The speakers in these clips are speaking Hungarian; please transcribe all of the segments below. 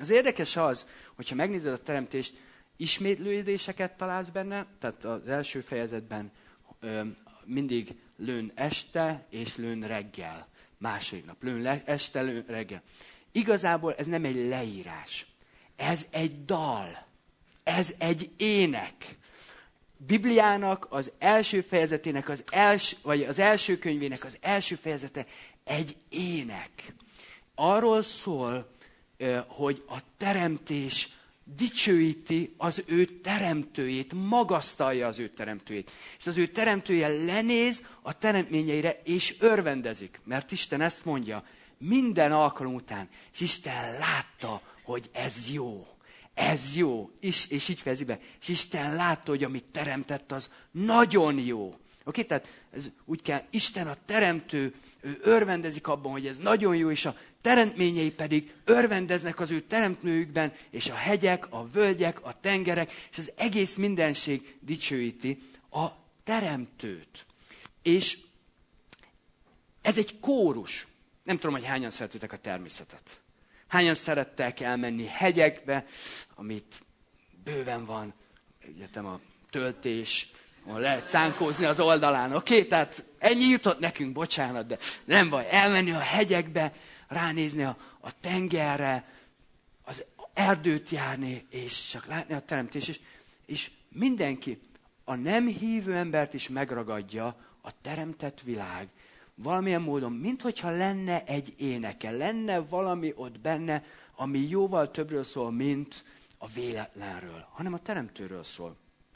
Az érdekes az, hogyha megnézed a teremtést, ismétlődéseket találsz benne, tehát az első fejezetben mindig lőn este és lőn reggel. Második nap lőn este, lőn reggel. Igazából ez nem egy leírás. Ez egy dal. Ez egy ének. Bibliának az első fejezetének, vagy az első könyvének az első fejezete egy ének. Arról szól, hogy a teremtés dicsőíti az ő teremtőjét, magasztalja az ő teremtőjét. És az ő teremtője lenéz a teremtményeire, és örvendezik. Mert Isten ezt mondja minden alkalom után. És Isten látta, hogy ez jó. Ez jó. És így fejezi be. És Isten látta, hogy amit teremtett, az nagyon jó. Oké? Tehát ez úgy kell, Isten a teremtő, ő örvendezik abban, hogy ez nagyon jó, és a teremtményei pedig örvendeznek az ő teremtményükben, és a hegyek, a völgyek, a tengerek, és az egész mindenség dicsőíti a teremtőt. És ez egy kórus. Nem tudom, hogy hányan szeretitek a természetet. Hányan szerettek elmenni hegyekbe, amit bőven van, egyetem a töltés, ahol lehet szánkózni az oldalán. Oké? Tehát ennyi jutott nekünk, bocsánat, de nem baj. Elmenni a hegyekbe, ránézni a tengerre, az erdőt járni, és csak látni a teremtést. És mindenki, a nem hívő embert is megragadja a teremtett világ. Valamilyen módon, minthogyha lenne egy éneke, lenne valami ott benne, ami jóval többről szól, mint a véletlenről, hanem a teremtőről szól.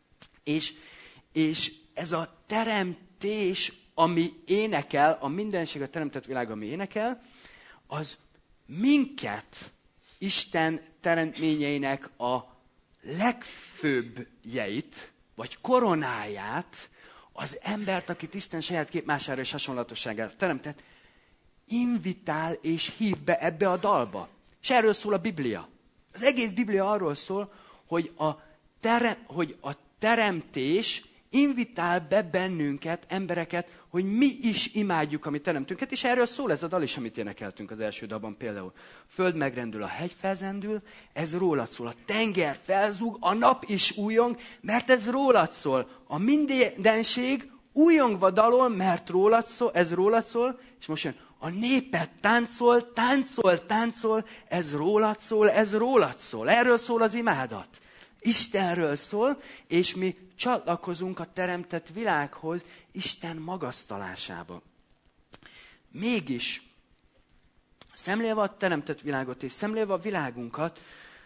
És ez a teremtés, ami énekel, a mindenség, a teremtett világ, ami énekel, az minket Isten teremtményeinek a legfőbbjeit, vagy koronáját, az embert, akit Isten saját képmására és hasonlatosságára teremtett, invitál és hív be ebbe a dalba. És erről szól a Biblia. Az egész Biblia arról szól, hogy a teremtés invitál be bennünket, embereket, hogy mi is imádjuk a mi teremtünket, és erről szól ez a dal is, amit énekeltünk az első dalban például. Föld megrendül, a hegy felzendül, ez rólad szól. A tenger felzúg, a nap is újjong, mert ez rólad szól. A mindenség újjongva dalol, mert ez rólad szól, és most jön, a népet táncol, táncol, táncol, ez rólad szól, ez rólad szól. Erről szól az imádat. Istenről szól, és mi csatlakozunk a teremtett világhoz, Isten magasztalásába. Mégis, szemlélve a teremtett világot, és szemlélve a világunkat,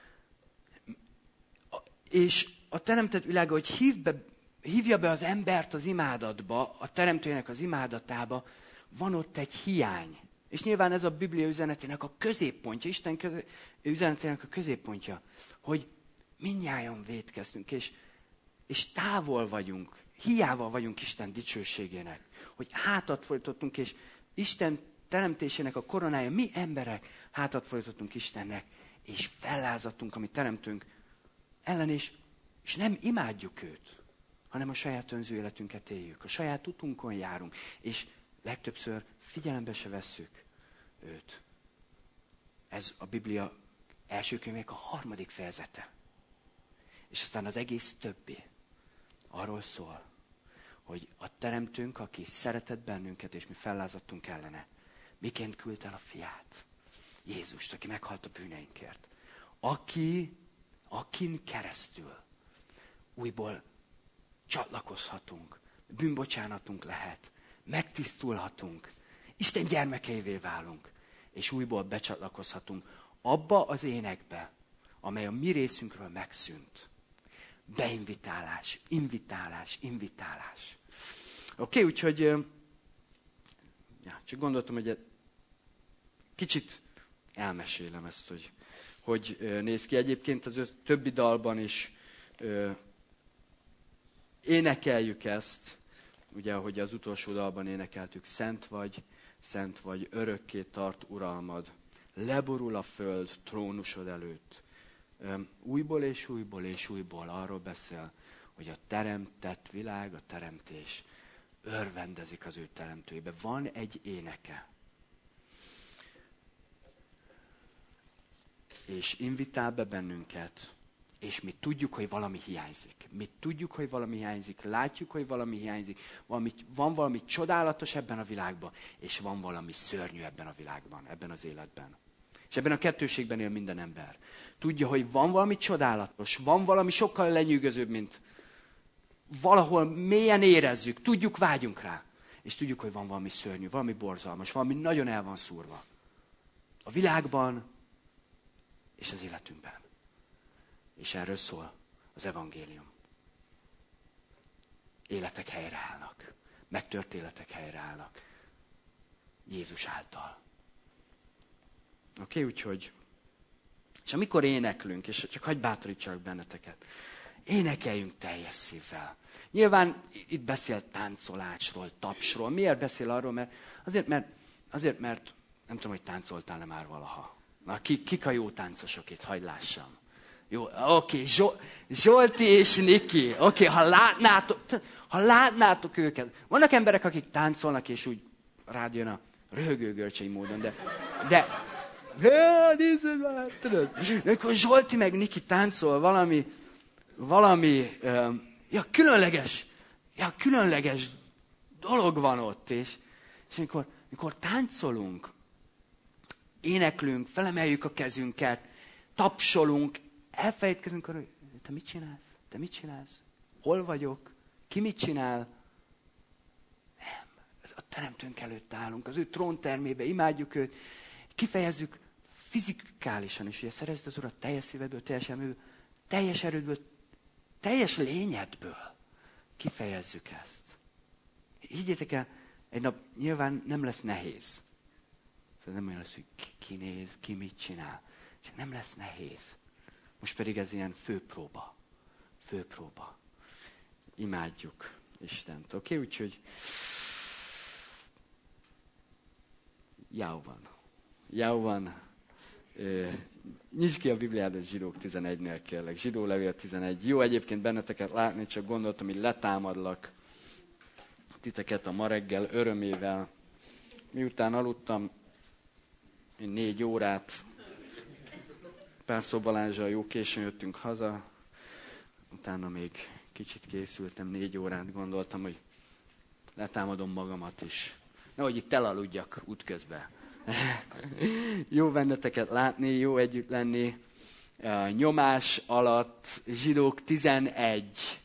és a teremtett világ, hogy hívja be az embert az imádatba, a teremtőjének az imádatába, van ott egy hiány. És nyilván ez a Biblia üzenetének a középpontja, Isten üzenetének a középpontja, hogy mindnyájan vétkeztünk, és távol vagyunk, hiába vagyunk Isten dicsőségének, hogy hátat fordítottunk, és Isten teremtésének a koronája, mi emberek hátat fordítottunk Istennek, és fellázadtunk, ami teremtünk ellen, és nem imádjuk őt, hanem a saját önző életünket éljük, a saját utunkon járunk, és legtöbbször figyelembe se vesszük őt. Ez a Biblia első könyvének a 3. fejezete. És aztán az egész többi arról szól, hogy a teremtőnk, aki szeretett bennünket, és mi fellázadtunk ellene, miként küldte el a fiát, Jézust, aki meghalt a bűneinkért, akin keresztül újból csatlakozhatunk, bűnbocsánatunk lehet, megtisztulhatunk, Isten gyermekeivé válunk, és újból becsatlakozhatunk abba az énekbe, amely a mi részünkről megszűnt. Beinvitálás, invitálás. Oké, úgyhogy csak gondoltam, hogy kicsit elmesélem ezt, hogy néz ki. Egyébként az többi dalban is énekeljük ezt, ugye, ahogy az utolsó dalban énekeltük, szent vagy, örökké tart uralmad, leborul a föld trónusod előtt. Újból és újból és újból arról beszél, hogy a teremtett világ, a teremtés örvendezik az ő teremtőjébe. Van egy éneke. és invitál be bennünket, és mi tudjuk, hogy valami hiányzik. Mi tudjuk, hogy valami hiányzik, látjuk, hogy valami hiányzik, van valami csodálatos ebben a világban, és van valami szörnyű ebben a világban, ebben az életben. És ebben a kettőségben él minden ember. Tudja, hogy van valami csodálatos, van valami sokkal lenyűgözőbb, mint valahol mélyen érezzük, tudjuk, vágyunk rá. És tudjuk, hogy van valami szörnyű, valami borzalmas, valami nagyon el van szúrva. A világban és az életünkben. És erről szól az evangélium. Életek helyreállnak. Megtört életek helyreállnak. Jézus által. Oké, úgyhogy... És amikor éneklünk, és csak hagyj bátorítsalak benneteket, énekeljünk teljes szívvel. Nyilván itt beszél táncolásról, tapsról. Miért beszél arról? Mert azért, nem tudom, hogy táncoltál-e már valaha. Na, kik a jó táncosok itt? Hagyd lássam. Jó, oké, Zsolti és Niki. Oké, ha látnátok őket. Vannak emberek, akik táncolnak, és úgy rád jön a röhögő görcsei módon, de nézzed már, tudod. De akkor Zsolti meg Niki táncol valami különleges dolog van ott, és amikor táncolunk, éneklünk, felemeljük a kezünket, tapsolunk, elfelejtkezünk arra, hogy te mit csinálsz? Te mit csinálsz? Hol vagyok? Ki mit csinál? Nem. A teremtőnk előtt állunk, az ő tróntermébe, imádjuk őt, kifejezzük fizikálisan is, ugye szerezd az Urat teljes szívedből, teljes elméből, teljes erődből, teljes lényedből. Kifejezzük ezt. Higgyétek el, egy nap nyilván nem lesz nehéz. Nem olyan lesz, hogy ki néz, ki mit csinál. Csak nem lesz nehéz. Most pedig ez ilyen főpróba. Főpróba. Imádjuk Istent. Oké? Úgyhogy Jau van. Nyisd ki a Bibliádat Zsidók 11-nél kérlek. Zsidó levél 11. Jó egyébként benneteket látni, csak gondoltam, hogy letámadlak titeket a ma reggel örömével. Miután aludtam 4 órát, Pálszó Balázsral jó későn jöttünk haza, utána még kicsit készültem, 4 órát, gondoltam, hogy letámadom magamat is. Nehogy itt elaludjak útközben. Jó benneteket látni, jó együtt lenni. Nyomás alatt, Zsidók 11.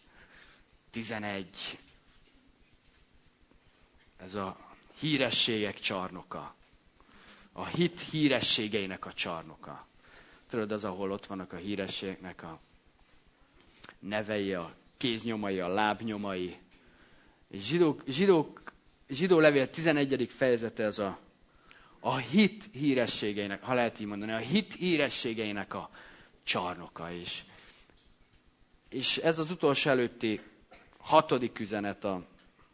Ez a hírességek csarnoka. A hit hírességeinek a csarnoka. Tudod, az, ahol ott vannak a hírességeknek a nevei, a kéznyomai, a lábnyomai. És Zsidó levél 11. fejezete ez a hit hírességeinek, ha lehet így mondani, a hit hírességeinek a csarnoka is. És ez az utolsó előtti 6. üzenet a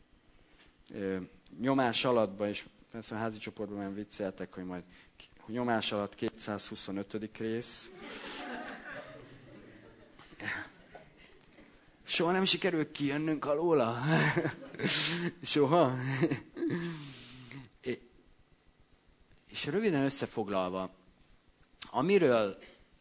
nyomás alattban, és persze a házi csoportban olyan vicceltek, hogy majd nyomás alatt 225. rész. Soha nem sikerül kijönnünk alóla? Soha? És röviden összefoglalva, amiről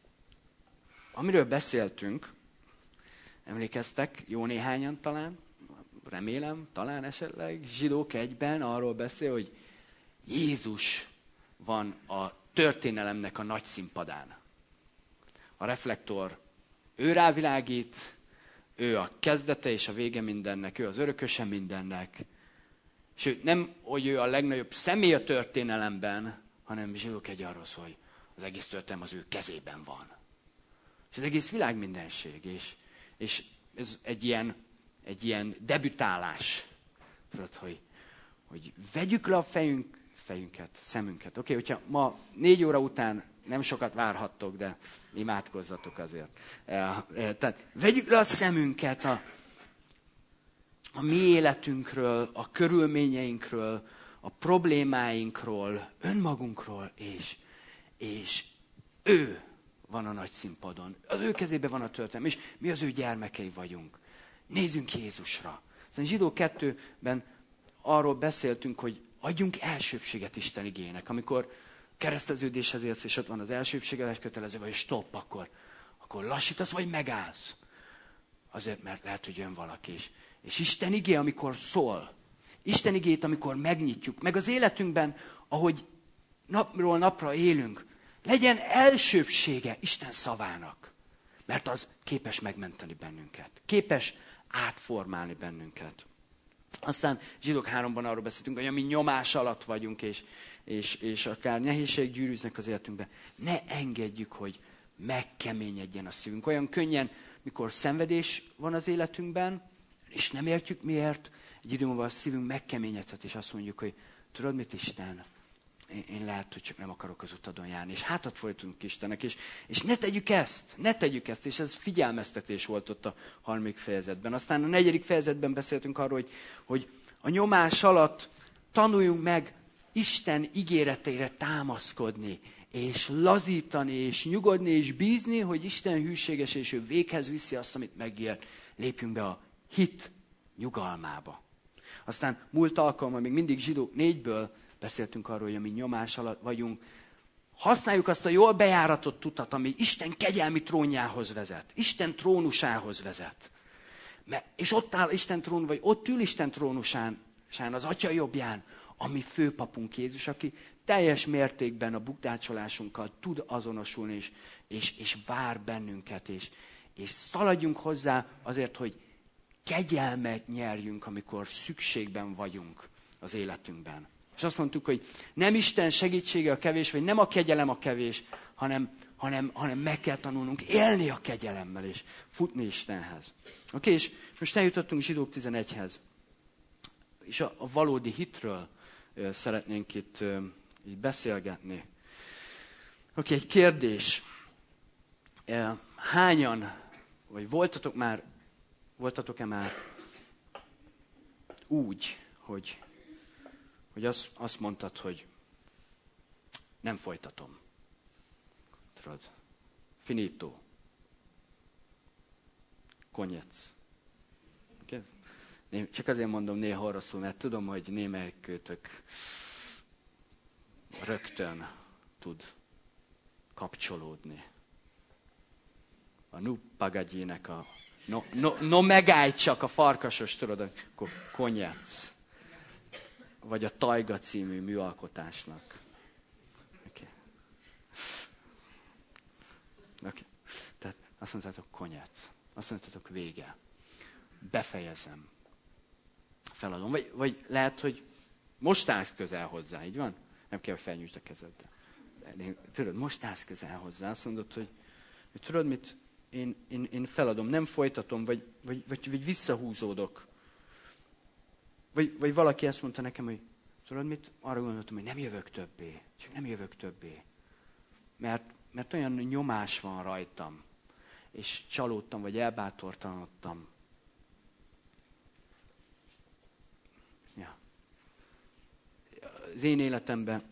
beszéltünk, emlékeztek, jó néhányan talán, remélem, talán esetleg, Zsidók 1-ben arról beszél, hogy Jézus van a történelemnek a nagy színpadán. A reflektor ő rávilágít, ő a kezdete és a vége mindennek, ő az örököse mindennek. Sőt, nem, hogy ő a legnagyobb személy a történelemben, hanem Zsidók 1 arról szól, hogy az egész történelem az ő kezében van. És az egész világ mindenség. És ez egy ilyen debütálás. Tudod, hogy vegyük le a szemünket. Oké, hogyha ma 4 óra után nem sokat várhattok, de imádkozzatok azért. Tehát vegyük le a szemünket a mi életünkről, a körülményeinkről, a problémáinkról, önmagunkról, és ő van a nagy színpadon. Az ő kezében van a történelem, és mi az ő gyermekei vagyunk. Nézzünk Jézusra. Szóval Zsidó 2-ben arról beszéltünk, hogy adjunk elsőbséget Isten igének. Amikor kereszteződéshez érsz, és ott van az elsőbségeles kötelező, vagy stop, akkor lassítasz, vagy megállsz. Azért, mert lehet, hogy jön valaki is. És Isten igé, amikor szól, Isten igét, amikor megnyitjuk, meg az életünkben, ahogy napról napra élünk, legyen elsőbsége Isten szavának. Mert az képes megmenteni bennünket. Képes átformálni bennünket. Aztán Zsidók 3-ban arról beszéltünk, hogy ami nyomás alatt vagyunk, és akár nehézség gyűrűznek az életünkben, ne engedjük, hogy megkeményedjen a szívünk. Olyan könnyen, mikor szenvedés van az életünkben, és nem értjük miért, egy idő múlva a szívünk megkeményedhet, és azt mondjuk, hogy tudod mit, Isten? Én lehet, hogy csak nem akarok az utadon járni. És hátat fordítunk Istennek, és ne tegyük ezt, és ez figyelmeztetés volt ott a 3. fejezetben. Aztán a 4. fejezetben beszéltünk arról, hogy a nyomás alatt tanuljunk meg Isten ígéreteire támaszkodni, és lazítani, és nyugodni, és bízni, hogy Isten hűséges, és ő véghez viszi azt, amit megígért. Lépjünk be a hit nyugalmába. Aztán múlt alkalommal, még mindig Zsidók 4-ből beszéltünk arról, hogy ami nyomás alatt vagyunk. Használjuk azt a jól bejáratott utat, ami Isten kegyelmi trónjához vezet. Isten trónusához vezet. És ott áll Isten trón, vagy ott ül Isten trónusán, az Atya jobbján, a mi főpapunk Jézus, aki teljes mértékben a bukdácsolásunkkal tud azonosulni, és vár bennünket, és szaladjunk hozzá azért, hogy kegyelmet nyerjünk, amikor szükségben vagyunk az életünkben. És azt mondtuk, hogy nem Isten segítsége a kevés, vagy nem a kegyelem a kevés, hanem meg kell tanulnunk élni a kegyelemmel, és futni Istenhez. Oké, és most eljutottunk Zsidók 11-hez. És a valódi hitről szeretnénk itt így beszélgetni. Oké, egy kérdés. Hányan, vagy voltatok-e már úgy, hogy azt mondtad, hogy nem folytatom. Tudod, finito. Konyec. Csak azért mondom néha rosszul, mert tudom, hogy némelyikőtök rögtön tud kapcsolódni. A Nuppagagyinek megállj csak a farkasos, tudod, konyec. Vagy a Tajga című műalkotásnak. Okay. Tehát azt mondtátok konyec. Azt mondtátok vége. Befejezem. Feladom. Vagy lehet, hogy most állsz közel hozzá, így van? Nem kell, hogy felnyújtsd a kezeddel. Tudod, most állsz közel hozzá. Azt mondod, hogy tudod mit? Én feladom, nem folytatom, vagy visszahúzódok. Vagy valaki azt mondta nekem, hogy tudod mit? Arra gondoltam, hogy nem jövök többé. Csak nem jövök többé. Mert olyan nyomás van rajtam. És csalódtam, vagy elbátortalanodtam. Ja. Az én életemben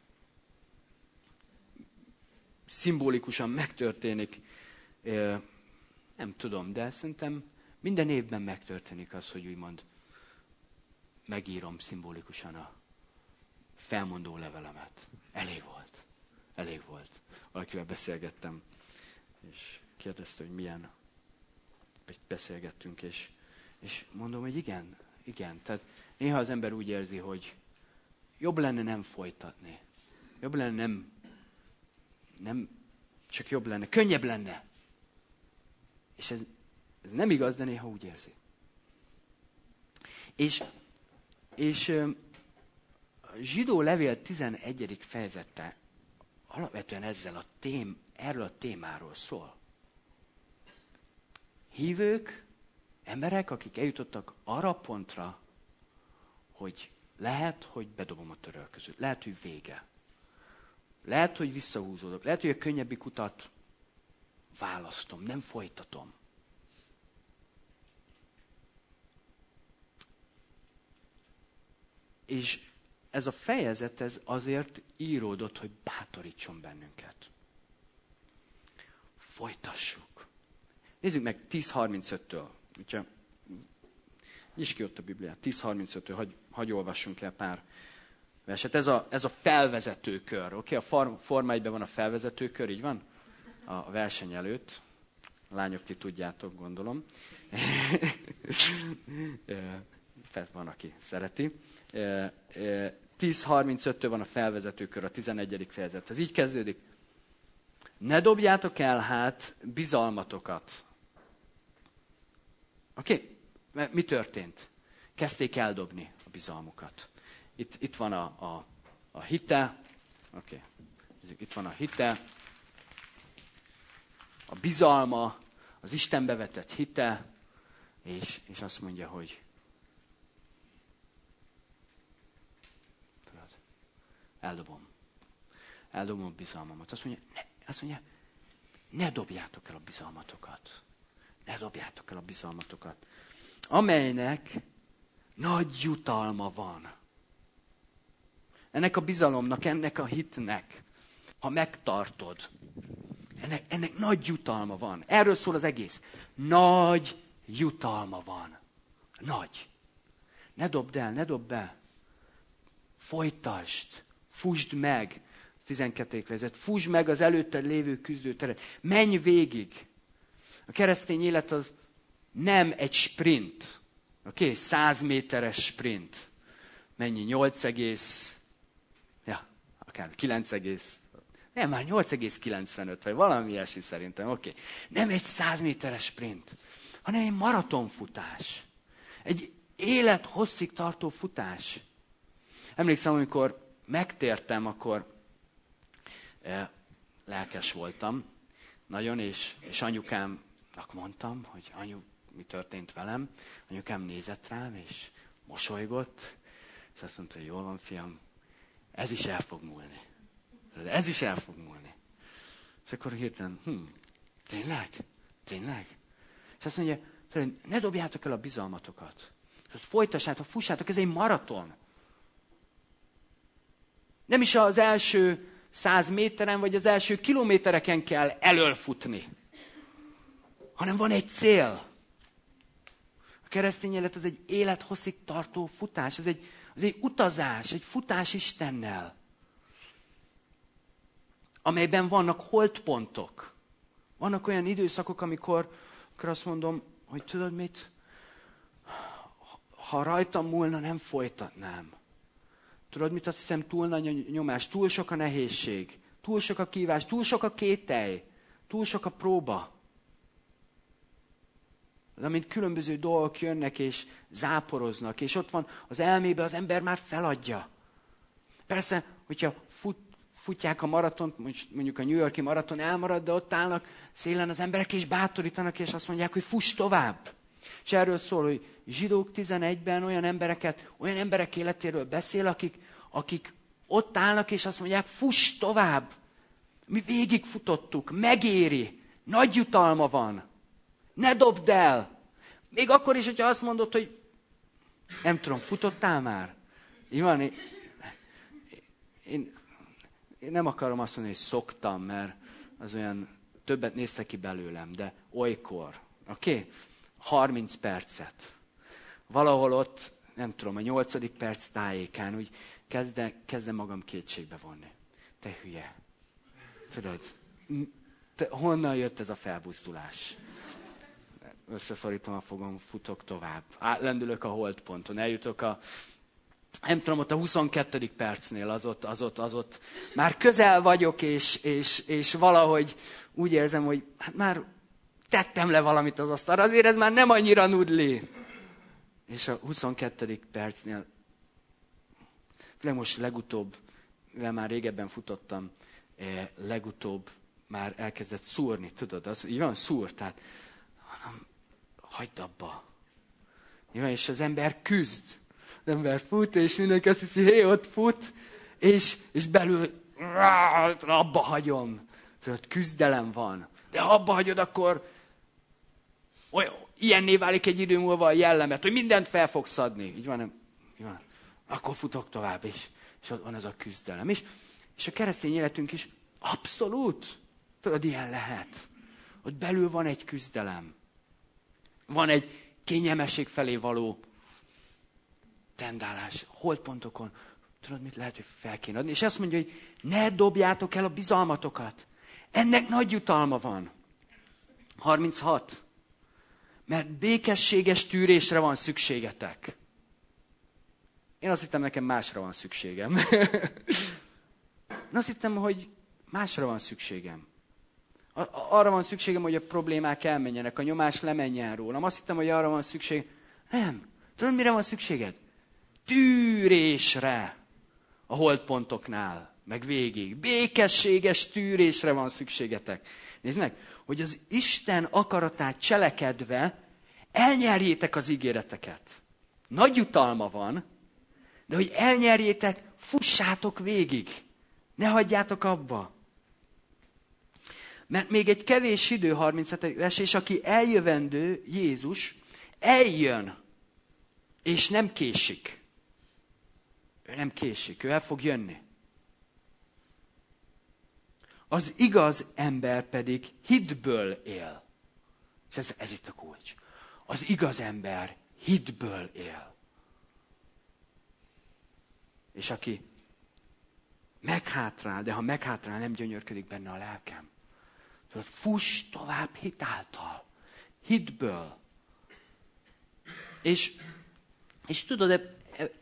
szimbolikusan megtörténik, nem tudom, de szerintem minden évben megtörténik az, hogy úgymond megírom szimbolikusan a felmondó levelemet. Elég volt. Valakivel beszélgettem, és kérdezte, hogy milyen, beszélgettünk, és mondom, hogy igen. Tehát néha az ember úgy érzi, hogy jobb lenne nem folytatni. Jobb lenne nem csak jobb lenne, könnyebb lenne. És ez nem igaz, de néha úgy érzi. És a Zsidó levél 11. fejezete alapvetően erről a témáról szól. Hívők, emberek, akik eljutottak arra a pontra, hogy lehet, hogy bedobom a törölközőt, lehet, hogy vége. Lehet, hogy visszahúzódok, lehet, hogy a könnyebbik utat választom, nem folytatom. És ez a fejezet ez azért íródott, hogy bátorítson bennünket. Folytassuk. Nézzük meg 10.35-től. Nyisd ki ott a Bibliát. 10.35-től, hagy olvassunk el pár verset. Ez a felvezető kör. Oké? A Forma 1-ben van a felvezető kör, így van? A verseny előtt. A lányok, ti tudjátok, gondolom. Van, aki szereti. 10:35-től van a felvezető kör, a 11. fejezet. Ez így kezdődik. Ne dobjátok el hát bizalmatokat. Oké? Mi történt? Kezdték eldobni a bizalmukat. Itt van a hite. Oké. Itt van a hite. A bizalma, az Istenbe vetett hite, és azt mondja, hogy eldobom a bizalmamat. Azt mondja, ne dobjátok el a bizalmatokat. Ne dobjátok el a bizalmatokat. Amelynek nagy jutalma van. Ennek a bizalomnak, ennek a hitnek, ha megtartod, ennek nagy jutalma van. Erről szól az egész. Nagy jutalma van. Nagy. Ne dobd el, ne dobd be. Folytasd. Fusd meg. 12. fejezet. Fusd meg az előtted lévő küzdőteret. Menj végig. A keresztény élet az nem egy sprint. Oké? 100 méteres sprint. Mennyi? 9, nem, már 8,95, vagy valami ilyesmi szerintem, oké. Nem egy 100 méteres sprint, hanem egy maratonfutás. Egy élethosszig tartó futás. Emlékszem, amikor megtértem, akkor lelkes voltam nagyon, és anyukámnak mondtam, hogy anyu, mi történt velem. Anyukám nézett rám, és mosolygott, és azt mondta, hogy jól van, fiam, ez is el fog múlni. Ez is el fog múlni. És akkor hirtelen, tényleg? És azt mondja, ne dobjátok el a bizalmatokat. Folytassátok, fussátok, ez egy maraton. Nem is az első 100 méteren, vagy az első kilométereken kell elölfutni, hanem van egy cél. A keresztény élet az egy élethosszig tartó futás, ez egy utazás, egy futás Istennel, amelyben vannak holtpontok. Vannak olyan időszakok, amikor azt mondom, hogy tudod mit? Ha rajtam múlna, nem folytatnám. Tudod mit? Azt hiszem, túl nagy a nyomás, túl sok a nehézség, túl sok a kívás, túl sok a kételj, túl sok a próba. De amint különböző dolgok jönnek és záporoznak, és ott van az elmébe, az ember már feladja. Persze, hogyha futják a maratont, mondjuk a New York-i maraton elmarad, de ott állnak szélen az emberek, és bátorítanak, és azt mondják, hogy fuss tovább. És erről szól, hogy Zsidók 11-ben olyan emberek életéről beszél, akik ott állnak, és azt mondják, fuss tovább. Mi végigfutottuk, megéri, nagy jutalma van. Ne dobd el! Még akkor is, hogyha azt mondod, hogy nem tudom, futottál már? Van, én nem akarom azt mondani, hogy szoktam, mert az olyan többet néztek ki belőlem, de olykor, oké? 30 percet. Valahol ott, nem tudom, a 8. perc tájékán úgy kezdem magam kétségbe vonni. Te hülye. Tudod, honnan jött ez a felbuzdulás? Összeszorítom a fogam, futok tovább. Átlendülök a holdponton, eljutok nem tudom, ott a 22. percnél az ott már közel vagyok, és valahogy úgy érzem, hogy hát már tettem le valamit az asztalra, azért ez már nem annyira nudli. És a 22. percnél, most legutóbb, mivel már régebben futottam, legutóbb már elkezdett szúrni, tudod, az így van, szúr, tehát hagyd abba. És az ember küzd. Az ember fut, és mindenki azt hiszi, hé, ott fut, és belül abba hagyom. Tudod, küzdelem van. De ha abba hagyod, akkor ilyenné válik egy idő múlva a jellemet, hogy mindent fel fogsz adni. Így van, nem? Így van. Akkor futok tovább, és ott van ez a küzdelem. És a keresztény életünk is abszolút, tudod, ilyen lehet. Ott belül van egy küzdelem. Van egy kényelmesség felé való tendálás. Holdpontokon Tudod, mit lehet, hogy fel kéne adni? És azt mondja, hogy ne dobjátok el a bizalmatokat. Ennek nagy jutalma van. 36. Mert békességes tűrésre van szükségetek. Én azt hittem, nekem másra van szükségem. Én azt hittem, hogy másra van szükségem. Arra van szükségem, hogy a problémák elmenjenek, a nyomás lemenjen rólam. Azt hittem, hogy arra van szükség. Nem. Tudod, mire van szükséged? Tűrésre. A holdpontoknál, meg végig. Békességes tűrésre van szükségetek. Nézd meg, hogy az Isten akaratát cselekedve elnyerjétek az ígéreteket. Nagy jutalma van, de hogy elnyerjétek, fussátok végig. Ne hagyjátok abba. Mert még egy kevés idő, 37. vers, és aki eljövendő, Jézus, eljön, és nem késik. Ő nem késik, ő el fog jönni. Az igaz ember pedig hitből él. És ez itt a kulcs. Az igaz ember hitből él. És aki meghátrál, de ha meghátrál, nem gyönyörködik benne a lelkem. Tudod, fuss tovább hit által. Hitből. És tudod,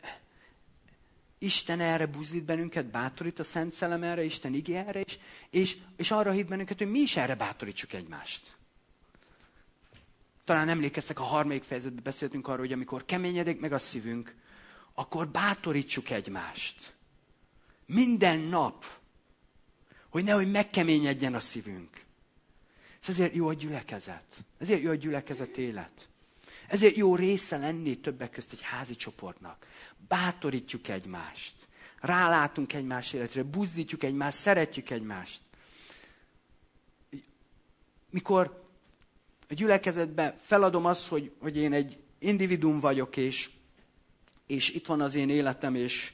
Isten erre buzdít bennünket, bátorít a Szent Szellem erre, Isten igé erre, és arra hív bennünket, hogy mi is erre bátorítsuk egymást. Talán emlékeztek, a 3. fejezetben beszéltünk arról, hogy amikor keményedik meg a szívünk, akkor bátorítsuk egymást. Minden nap. Hogy nehogy megkeményedjen a szívünk. És ezért jó a gyülekezet. Ezért jó a gyülekezet élet. Ezért jó része lenni többek közt egy házi csoportnak. Bátorítjuk egymást. Rálátunk egymás életre, buzdítjuk egymást, szeretjük egymást. Mikor a gyülekezetben feladom azt, hogy én egy individuum vagyok, és itt van az én életem, és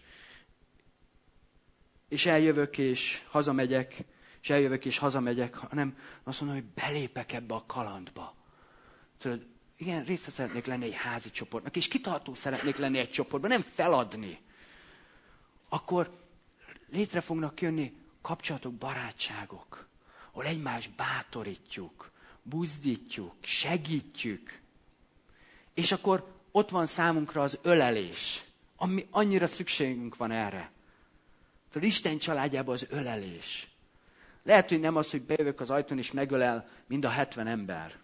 eljövök, és hazamegyek, és eljövök, és hazamegyek, hanem azt mondom, hogy belépek ebbe a kalandba. Tudod, igen, része szeretnék lenni egy házi csoportnak, és kitartó szeretnék lenni egy csoportban, nem feladni. Akkor létre fognak jönni kapcsolatok, barátságok, ahol egymást bátorítjuk, buzdítjuk, segítjük. És akkor ott van számunkra az ölelés, ami annyira szükségünk van erre. Tudod, Isten családjában az ölelés. Lehet, hogy nem az, hogy bejövök az ajtón, és megölel mind a 70 ember.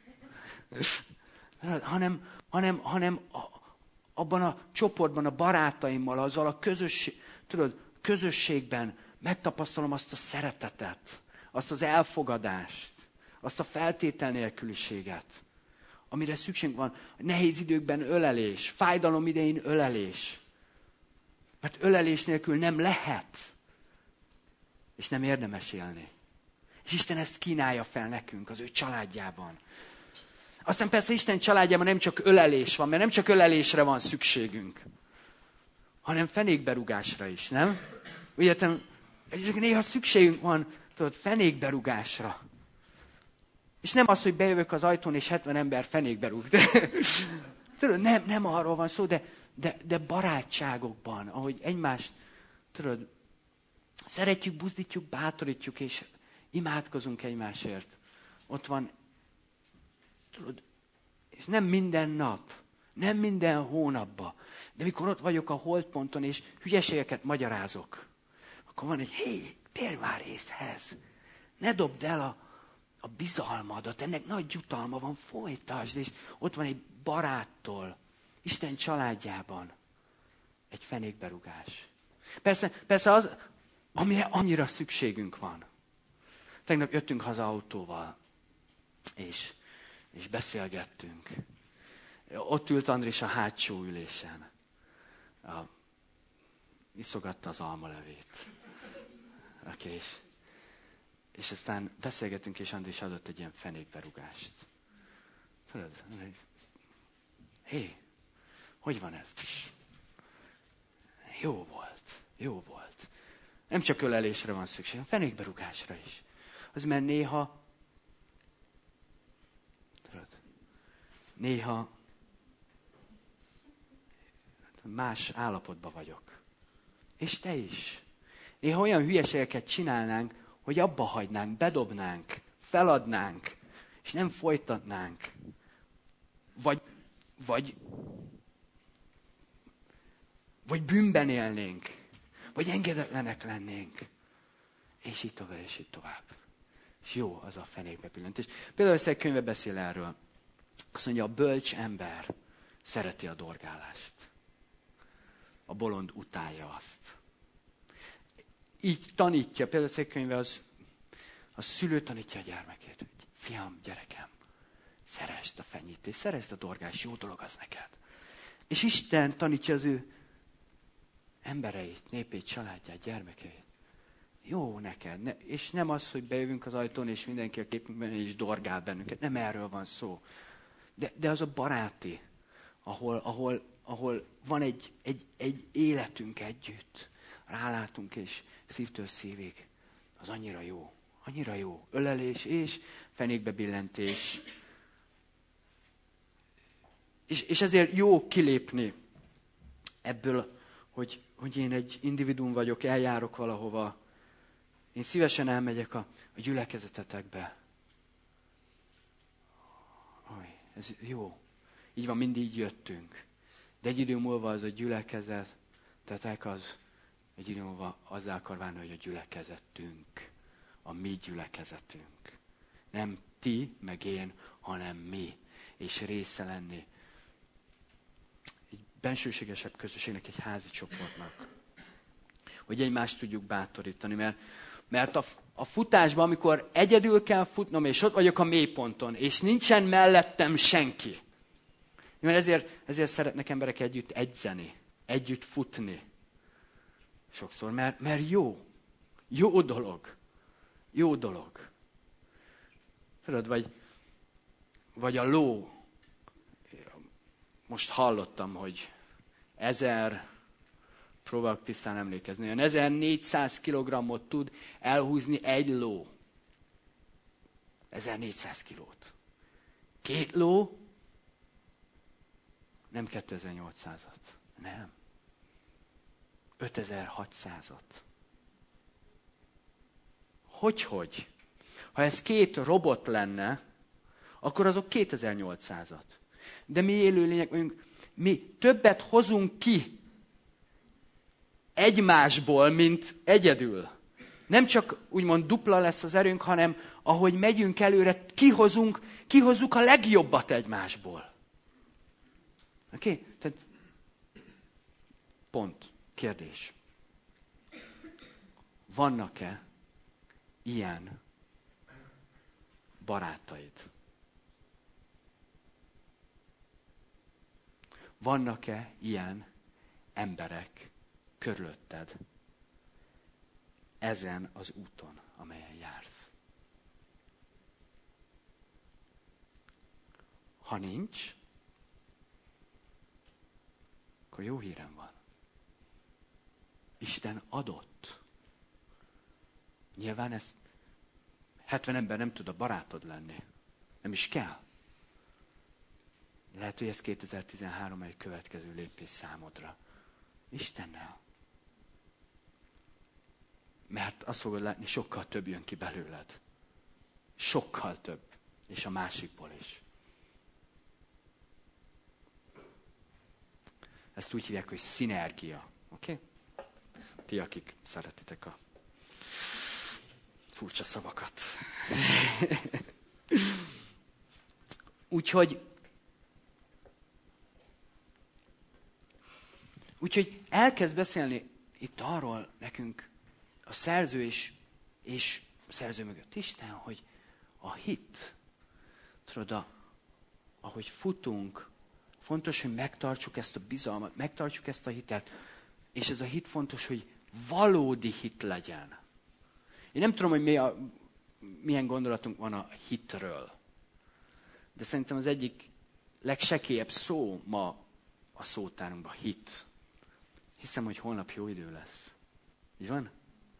hanem abban a csoportban, a barátaimmal, azzal a közösségben megtapasztalom azt a szeretetet, azt az elfogadást, azt a feltétel nélküliséget, amire szükség van. Nehéz időkben ölelés, fájdalom idején ölelés. Mert ölelés nélkül nem lehet, és nem érdemes élni. És Isten ezt kínálja fel nekünk az ő családjában. Aztán persze Isten családjában nem csak ölelés van, mert nem csak ölelésre van szükségünk, hanem fenékberúgásra is, nem? Ugye, néha szükségünk van, tudod, fenékberúgásra. És nem az, hogy bejövök az ajtón, és 70 ember fenékbe rúg. Tudod, nem arról van szó, de barátságokban, ahogy egymást, tudod, szeretjük, buzdítjuk, bátorítjuk, és imádkozunk egymásért. Ott van, tudod, és nem minden nap, nem minden hónapban, de mikor ott vagyok a holdponton, és hülyeségeket magyarázok, akkor van egy, hé, térj már észhez, ne dobd el a bizalmadat, ennek nagy jutalma van, folytasd, és ott van egy baráttól, Isten családjában egy fenékberúgás. Persze az, amire annyira szükségünk van. Tegnap jöttünk haza autóval, és beszélgettünk. Ott ült Andris a hátsó ülésen. Iszogatta az almalevét. És aztán beszélgettünk, és Andris adott egy ilyen fenékberúgást. Tudod, hé, hogy van ez? Jó volt. Nem csak ölelésre van szükség, fenékberúgásra is. Az mert néha más állapotban vagyok. És te is. Néha olyan hülyeségeket csinálnánk, hogy abba hagynánk, bedobnánk, feladnánk, és nem folytatnánk. Vagy bűnben élnénk. Vagy engedetlenek lennénk. És így tovább, és így tovább. És jó az a fenékbe pillantés. Például egy könyve beszél erről. Azt mondja, a bölcs ember szereti a dorgálást. A bolond utálja azt. Így tanítja, például egy könyve a szülő tanítja a gyermekét. Hogy fiam, gyerekem, szeresd a fenyítést, szeresd a dorgást, jó dolog az neked. És Isten tanítja az ő embereit, népét, családját, gyermekeit. Jó neked. És nem az, hogy bejövünk az ajtón, és mindenki a képünkben is dorgál bennünket. Nem erről van szó. De az a baráti, ahol van egy életünk együtt. Rálátunk, és szívtől szívig. Az annyira jó. Annyira jó. Ölelés és fenékbe billentés. És ezért jó kilépni ebből, hogy én egy individuum vagyok, eljárok valahova. Én szívesen elmegyek a gyülekezetetekbe. Ez jó. Így van, mindig jöttünk. De egy idő múlva az a gyülekezetetek, az egy idő múlva azzá akar válni, hogy a gyülekezetünk. A mi gyülekezetünk. Nem ti, meg én, hanem mi. És része lenni egy bensőségesebb közösségnek, egy házi csoportnak. Hogy egymást tudjuk bátorítani, mert a futásban, amikor egyedül kell futnom, és ott vagyok a mélyponton, és nincsen mellettem senki. Mert ezért szeretnek emberek együtt edzeni, együtt futni. Sokszor, mert jó. Jó dolog. Jó dolog. Tudod, vagy a ló. Most hallottam, hogy próbálok tisztán emlékezni, olyan 1400 kilogrammot tud elhúzni egy ló. 1400 kilót. 2 ló, nem 2800-at. Nem. 5600-at. Hogy? Ha ez 2 robot lenne, akkor azok 2800-at. De mi élőlények vagyunk, mi többet hozunk ki egymásból, mint egyedül. Nem csak úgymond dupla lesz az erőnk, hanem ahogy megyünk előre, kihozzuk a legjobbat egymásból. Oké? Tehát pont. Kérdés. Vannak-e ilyen barátaid? Vannak-e ilyen emberek körülötted ezen az úton, amelyen jársz? Ha nincs, akkor jó hírem van. Isten adott. Nyilván ezt 70 ember nem tud a barátod lenni. Nem is kell. Lehet, hogy ez 2013 egy következő lépés számodra. Istennel. Mert azt fogod látni, sokkal több jön ki belőled. Sokkal több. És a másikból is. Ezt úgy hívják, hogy szinergia. Oké? Okay? Ti, akik szeretitek a furcsa szavakat. Úgyhogy elkezd beszélni itt arról nekünk a szerző és a szerző mögött Isten, hogy a hit, tudod, ahogy futunk, fontos, hogy megtartsuk ezt a bizalmat, megtartsuk ezt a hitet, és ez a hit fontos, hogy valódi hit legyen. Én nem tudom, hogy milyen gondolatunk van a hitről, de szerintem az egyik legsekélyebb szó ma a szótárunkban hit. Hiszem, hogy holnap jó idő lesz. Így van?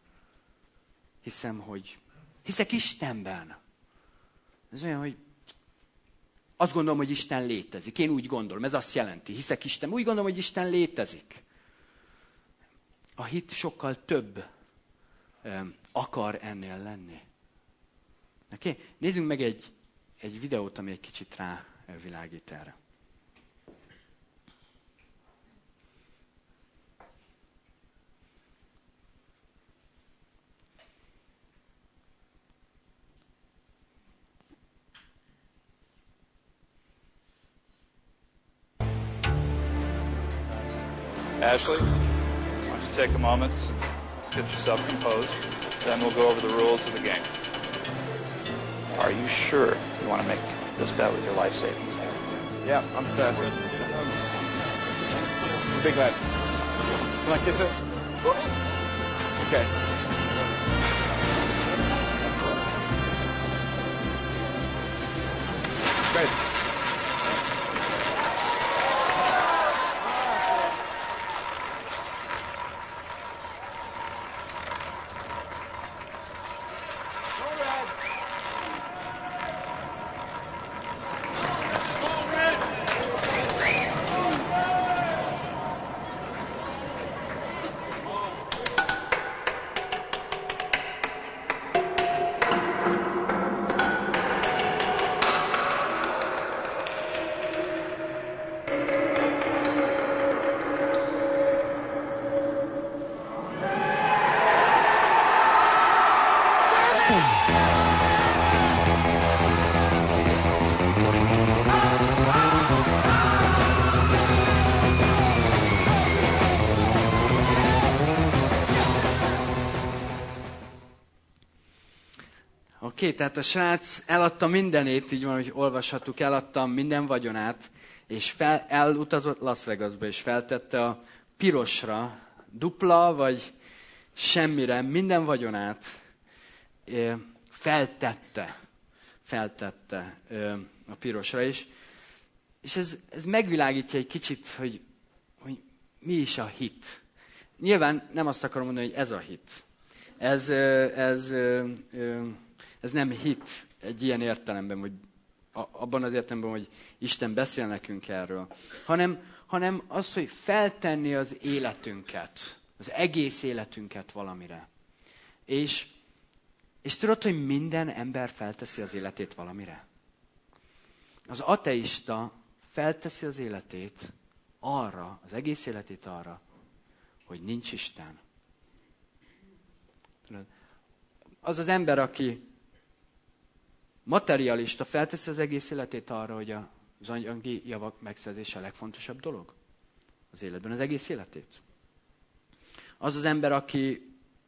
Hiszek Istenben. Ez olyan, hogy azt gondolom, hogy Isten létezik. Én úgy gondolom, ez azt jelenti. Hiszek Isten. Úgy gondolom, hogy Isten létezik. a hit sokkal több akar ennél lenni. Okay? Nézzünk meg egy videót, ami egy kicsit rávilágít erre. Ashley, why don't you take a moment, get yourself composed, then we'll go over the rules of the game. Are you sure you want to make this bet with your life savings? Yeah, I'm certain. Big lad. Can I kiss it? Okay. Great. Oké, tehát a srác eladta mindenét, így van, hogy olvashattuk, eladta minden vagyonát, és elutazott Las Vegasba, és feltette a pirosra, dupla vagy semmire, minden vagyonát feltette a pirosra is. És ez megvilágítja egy kicsit, hogy mi is a hit. Nyilván nem azt akarom mondani, hogy ez a hit. Ez nem hit egy ilyen értelemben, hogy abban az értelemben, hogy Isten beszél nekünk erről, hanem az, hogy feltenni az életünket, az egész életünket valamire. És tudod, hogy minden ember felteszi az életét valamire? Az ateista felteszi az életét arra, az egész életét arra, hogy nincs Isten. Az az ember, aki materialista, felteszi az egész életét arra, hogy az anyagi javak megszerzése a legfontosabb dolog az életben, az egész életét. Az az ember, akinek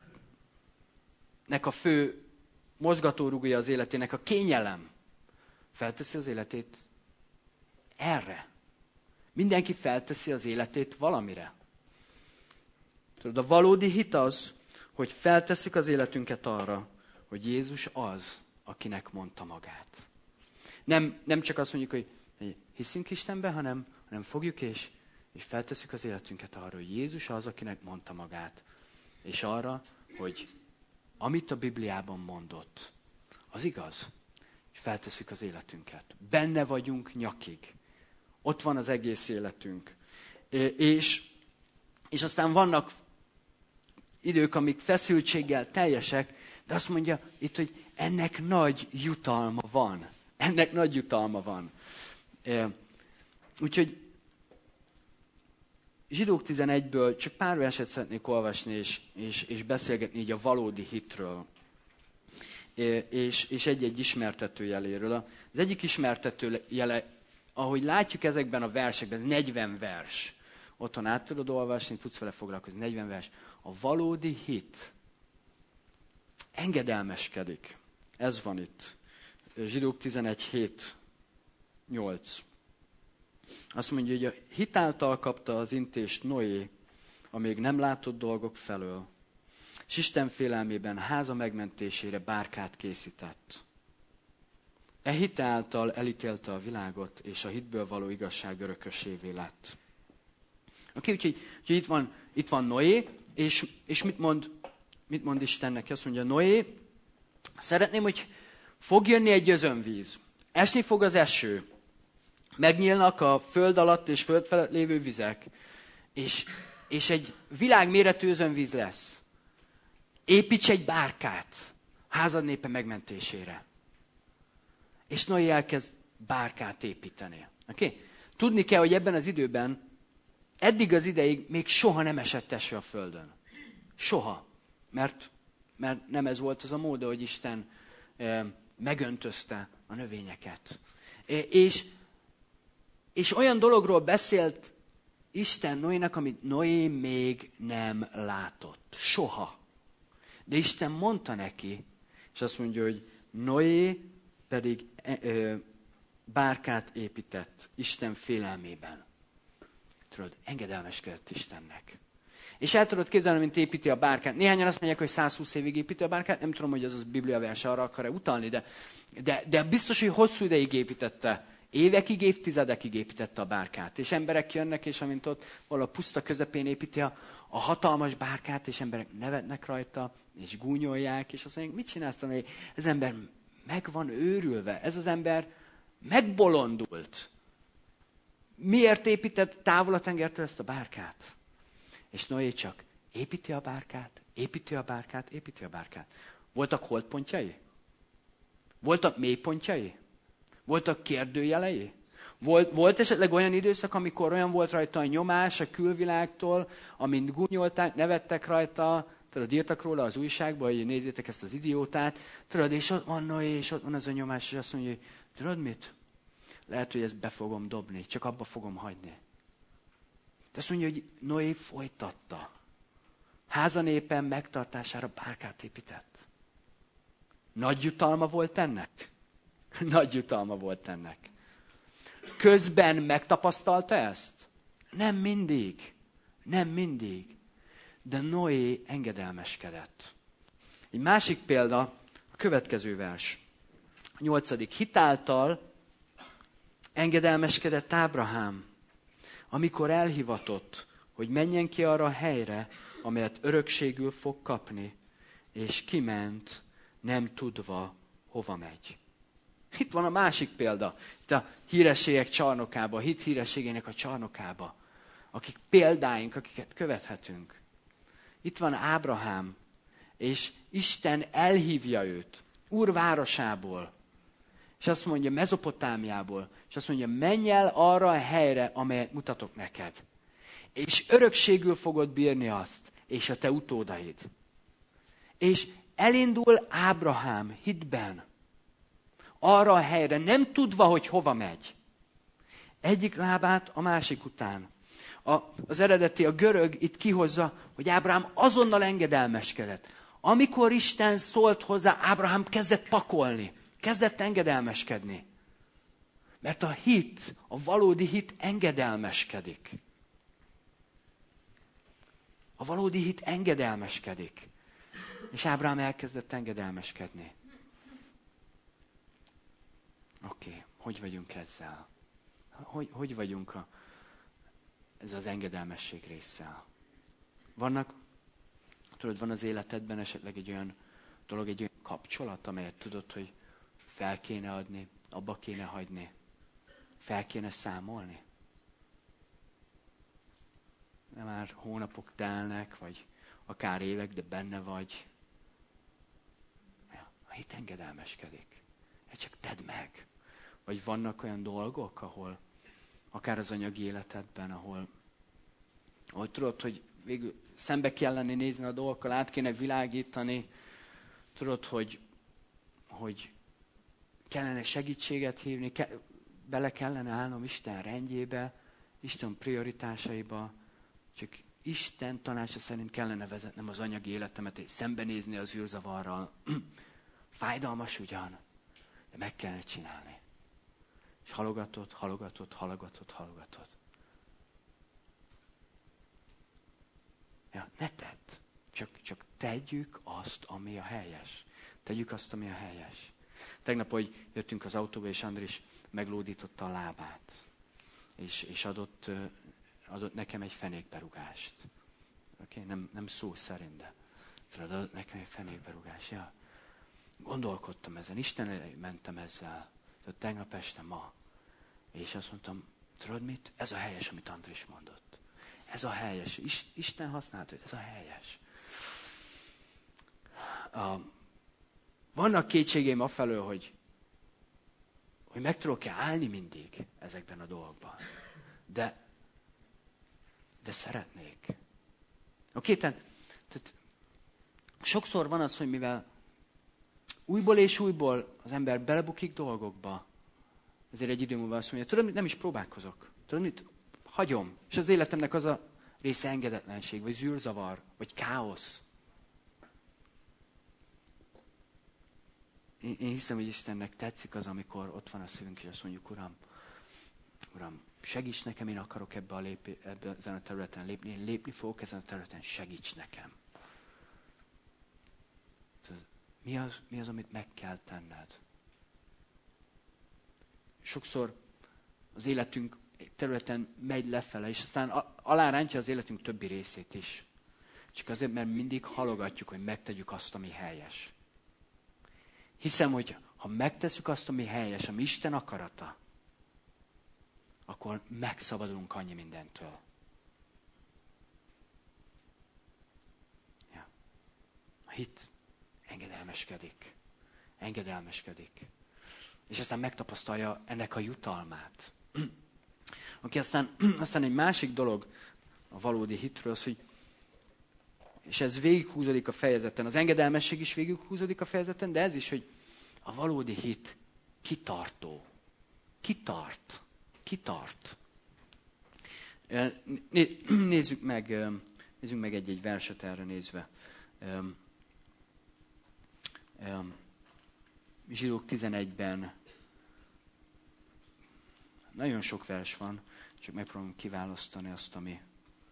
a fő mozgatórugója az életének a kényelem, felteszi az életét erre. Mindenki felteszi az életét valamire. Tudod, a valódi hit az, hogy feltesszük az életünket arra, hogy Jézus az, akinek mondta magát. Nem csak azt mondjuk, hogy hiszünk Istenben, hanem fogjuk és feltesszük az életünket arra, hogy Jézus az, akinek mondta magát. És arra, hogy amit a Bibliában mondott, az igaz. És feltesszük az életünket. Benne vagyunk nyakig. Ott van az egész életünk. És aztán vannak idők, amik feszültséggel teljesek, de azt mondja itt, hogy ennek nagy jutalma van. Ennek nagy jutalma van. Úgyhogy Zsidók 11-ből csak pár verset szeretnék olvasni, és beszélgetni így a valódi hitről. És egy-egy ismertető jeléről. Az egyik ismertető jele, ahogy látjuk ezekben a versekben, ez 40 vers. Otthon át tudod olvasni, tudsz vele foglalkozni, 40 vers. A valódi hit engedelmeskedik. Ez van itt. Zsidók 11:7-8. Azt mondja, hogy a hit által kapta az intést Noé, a még nem látott dolgok felől, és Isten félelmében háza megmentésére bárkát készített. E hit által elítélte a világot, és a hitből való igazság örökösévé lett. Oké, úgyhogy itt van Noé, és mit mond Isten neki? Azt mondja, Noé, szeretném, hogy fog jönni egy özönvíz, esni fog az eső, megnyílnak a föld alatt és föld felett lévő vizek, és és egy világméretű özönvíz lesz. Építs egy bárkát házad népe megmentésére. És Noé elkezd bárkát építeni. Okay? Tudni kell, hogy ebben az időben, eddig az ideig még soha nem esett eső a földön. Soha. Mert nem ez volt az a mód, hogy Isten megöntözte a növényeket. És olyan dologról beszélt Isten Noénak, amit Noé még nem látott. Soha. De Isten mondta neki, és azt mondja, hogy Noé pedig bárkát épített Isten félelmében. Tudod, engedelmeskedett Istennek. És el tudod képzelni, mint építi a bárkát. Néhányan azt mondják, hogy 120 évig építi a bárkát. Nem tudom, hogy az bibliavers arra akar-e utalni, de biztos, hogy hosszú ideig építette. Évekig, évtizedekig építette a bárkát. És emberek jönnek, és amint ott valahol a puszta közepén építi a hatalmas bárkát, és emberek nevetnek rajta, és gúnyolják, és azt mondják, mit csinálsz, hogy ez ember meg van őrülve. Ez az ember megbolondult. Miért épített távol a tengertől ezt a bárkát? És Noé csak építi a bárkát, építi a bárkát, építi a bárkát. Voltak holdpontjai? Voltak mélypontjai? Voltak kérdőjelei? Volt esetleg olyan időszak, amikor olyan volt rajta a nyomás a külvilágtól, amint gúnyolták, nevettek rajta, tudod, írtak róla az újságba, hogy nézzétek ezt az idiótát, tudod, és ott van Noé, és ott van az a nyomás, és azt mondja, hogy tudod mit? Lehet, hogy ezt be fogom dobni, csak abba fogom hagyni. De azt mondja, hogy Noé folytatta. Házanépen megtartására bárkát épített. Nagy jutalma volt ennek? Nagy jutalma volt ennek. Közben megtapasztalta ezt? Nem mindig. Nem mindig. De Noé engedelmeskedett. Egy másik példa, a következő vers. 8. Hitáltal engedelmeskedett Ábrahám, amikor elhivatott, hogy menjen ki arra a helyre, amelyet örökségül fog kapni, és kiment, nem tudva, hova megy. Itt van a másik példa, itt a hírességek csarnokába, a hit hírességének a csarnokába, akik példáink, akiket követhetünk. Itt van Ábrahám, és Isten elhívja őt Úr városából, és azt mondja, Mezopotámiából, és azt mondja, menj el arra a helyre, amelyet mutatok neked. És örökségül fogod bírni azt, és a te utódaid. És elindul Ábrahám hitben arra a helyre, nem tudva, hogy hova megy. Egyik lábát a másik után. Az eredeti, a görög itt kihozza, hogy Ábrahám azonnal engedelmeskedett. Amikor Isten szólt hozzá, Ábrahám kezdett pakolni, kezdett engedelmeskedni. Mert a hit, a valódi hit engedelmeskedik. A valódi hit engedelmeskedik. És Ábrahám elkezdett engedelmeskedni. Oké, hogy vagyunk ezzel? Hogy vagyunk ez az engedelmesség résszel? Van az életedben esetleg egy olyan dolog, egy olyan kapcsolat, amelyet tudod, hogy fel kéne adni, abba kéne hagyni, fel kéne számolni? De már hónapok telnek, vagy akár évek, de benne vagy. A hit engedelmeskedik. Csak tedd meg. Vagy vannak olyan dolgok, ahol, akár az anyagi életedben, ahol tudod, hogy végül szembe kellene nézni a dolgokkal, át kéne világítani, tudod, hogy kellene segítséget hívni, bele kellene állnom Isten rendjébe, Isten prioritásaiba, csak Isten tanácsa szerint kellene vezetnem az anyagi életemet, és szembenézni az űrzavarral. Fájdalmas ugyan, de meg kellene csinálni. És halogatod. Ja, ne tedd. Csak tegyük azt, ami a helyes. Tegyük azt, ami a helyes. Tegnap, hogy jöttünk az autóba, és Andris meglódította a lábát. És adott nekem egy fenékberugást. Okay? Nem szó szerint, de adott nekem egy fenékberugást. Ja. Gondolkodtam ezen. Isten elé mentem ezzel. Tegnap este, ma. És azt mondtam, tudod mit? Ez a helyes, amit Andris mondott. Ez a helyes. Isten használta, hogy ez a helyes. Vannak kétségeim afelől, hogy meg tudok-e állni mindig ezekben a dolgokban. De szeretnék. Oké, tehát sokszor van az, hogy mivel újból és újból az ember belebukik dolgokba, ezért egy idő múlva azt mondja, tudod mit, nem is próbálkozok. Tudod mit, hagyom. És az életemnek az a része engedetlenség, vagy zűrzavar, vagy káosz. Én hiszem, hogy Istennek tetszik az, amikor ott van a szívünk, és azt mondjuk, Uram, segíts nekem, én akarok ezen a területen lépni, én lépni fogok ezen a területen, segíts nekem. Mi az, amit meg kell tenned? Sokszor az életünk területen megy lefele, és aztán alárántja az életünk többi részét is. Csak azért, mert mindig halogatjuk, hogy megtegyük azt, ami helyes. Hiszem, hogy ha megtesszük azt, ami helyes, ami Isten akarata, akkor megszabadulunk annyi mindentől. Ja. A hit engedelmeskedik. És aztán megtapasztalja ennek a jutalmát. Oké, aztán egy másik dolog a valódi hitről az, hogy és ez végighúzódik a fejezeten. Az engedelmesség is végighúzódik a fejezeten, de ez is, hogy a valódi hit kitartó. Kitart. Nézzük meg egy verset erre nézve. Zsidók 11-ben nagyon sok vers van, csak megpróbálom kiválasztani azt, ami...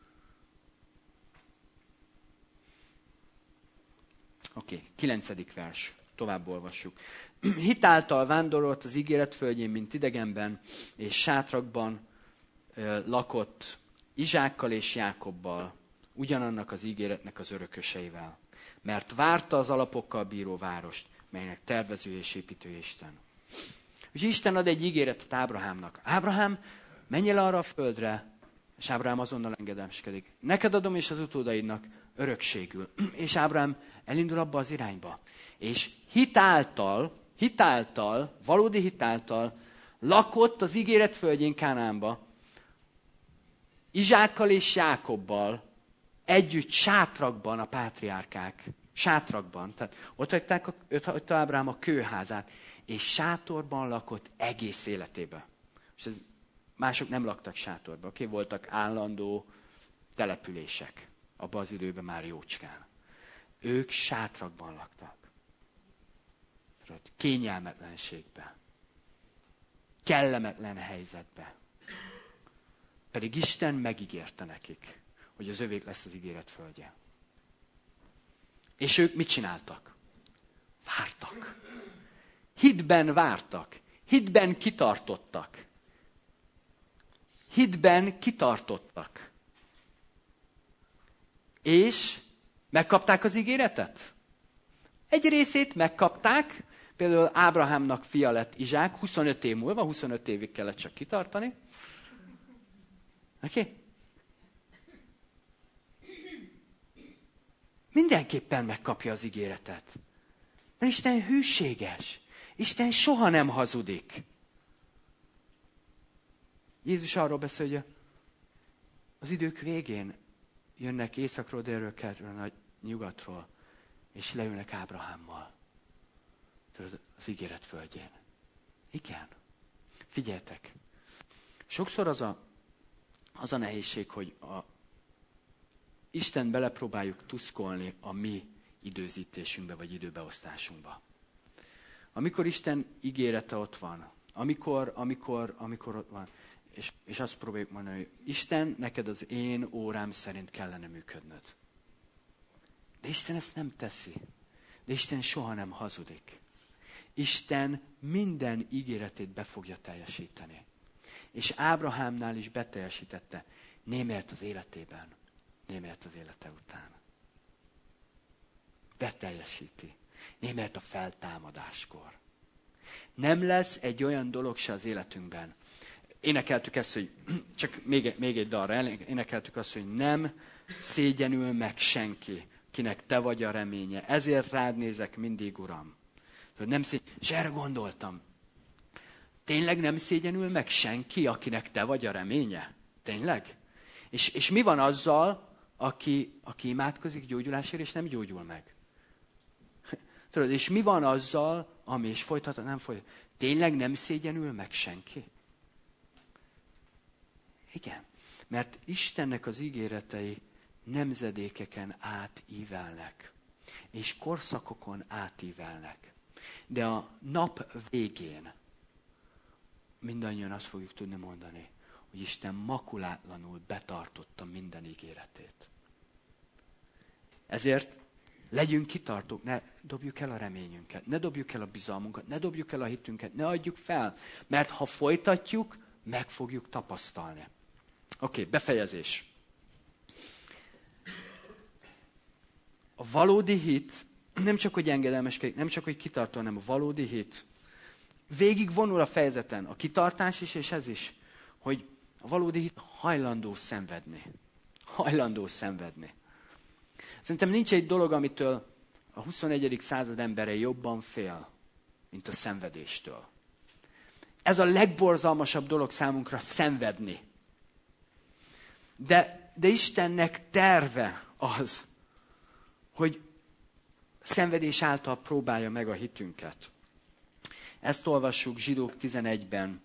Oké, 9. vers. Tovább olvassuk. Hitáltal vándorolt az ígéret földjén, mint idegenben, és sátrakban lakott Izsákkal és Jákobbal, ugyanannak az ígéretnek az örököseivel. Mert várta az alapokkal bíró várost, melynek tervező és építő Isten. Úgyhogy Isten ad egy ígéretet Ábrahámnak. Ábrahám, menj el arra a földre, és Ábrahám azonnal engedelmeskedik. Neked adom és az utódaidnak örökségül. És Ábrahám elindul abba az irányba. És hitáltal, valódi hitáltal lakott az ígéret földjén Kánaánba, Izsákkal és Jákobbal együtt sátrakban a pátriárkák. Sátrakban. Tehát ott hagyta Ábrahám a kőházát, és sátorban lakott egész életében. És mások nem laktak sátorban, oké? Voltak állandó települések. Abban az időben már jócskán. Ők sátrakban laktak. Kényelmetlenségbe. Kellemetlen helyzetbe. Pedig Isten megígérte nekik, hogy az övék lesz az ígéret földje. És ők mit csináltak? Vártak. Hitben vártak. Hitben kitartottak. És megkapták az ígéretet? Egy részét megkapták, például Ábrahámnak fia lett Izsák, 25 év múlva, 25 évig kellett csak kitartani. Oké? Mindenképpen megkapja az ígéretet. Mert Isten hűséges. Isten soha nem hazudik. Jézus arról beszél, hogy az idők végén jönnek északról, délről, keletről, nyugatról, és leülnek Ábrahámmal. Tudod, az ígéret földjén. Igen. Figyeljetek. Sokszor az a nehézség, hogy Isten belepróbáljuk tuszkolni a mi időzítésünkbe, vagy időbeosztásunkba. Amikor Isten ígérete ott van, amikor ott van, és azt próbáljuk mondani, hogy Isten, neked az én órám szerint kellene működnöd. De Isten ezt nem teszi. De Isten soha nem hazudik. Isten minden ígéretét be fogja teljesíteni. És Ábrahámnál is beteljesítette. Némelyet az életében, némelyet az élete után. Beteljesíti. Némelyet a feltámadáskor. Nem lesz egy olyan dolog se az életünkben. énekeltük ezt, hogy csak még egy dalra, énekeltük azt, hogy nem szégyenül meg senki, kinek te vagy a reménye. Ezért rád nézek mindig, Uram. Nem és erre gondoltam. Tényleg nem szégyenül meg senki, akinek te vagy a reménye? Tényleg? És mi van azzal, aki imádkozik gyógyulásért, és nem gyógyul meg? Tudod, és mi van azzal, ami és folytatva nem folytat? Tényleg nem szégyenül meg senki? Igen, mert Istennek az ígéretei nemzedékeken átívelnek, és korszakokon átívelnek. De a nap végén mindannyian azt fogjuk tudni mondani, hogy Isten makulátlanul betartotta minden ígéretét. Ezért legyünk kitartók, ne dobjuk el a reményünket, ne dobjuk el a bizalmunkat, ne dobjuk el a hitünket, ne adjuk fel, mert ha folytatjuk, meg fogjuk tapasztalni. Oké, befejezés. A valódi hit nem csak, hogy engedelmeskedik, nem csak, hogy kitartó, hanem a valódi hit. Végig vonul a fejezeten, a kitartás is, és ez is, hogy a valódi hit hajlandó szenvedni. Hajlandó szenvedni. Szerintem nincs egy dolog, amitől a 21. század embere jobban fél, mint a szenvedéstől. Ez a legborzalmasabb dolog számunkra, szenvedni. De Istennek terve az, hogy szenvedés által próbálja meg a hitünket. Ezt olvassuk Zsidók 11-ben,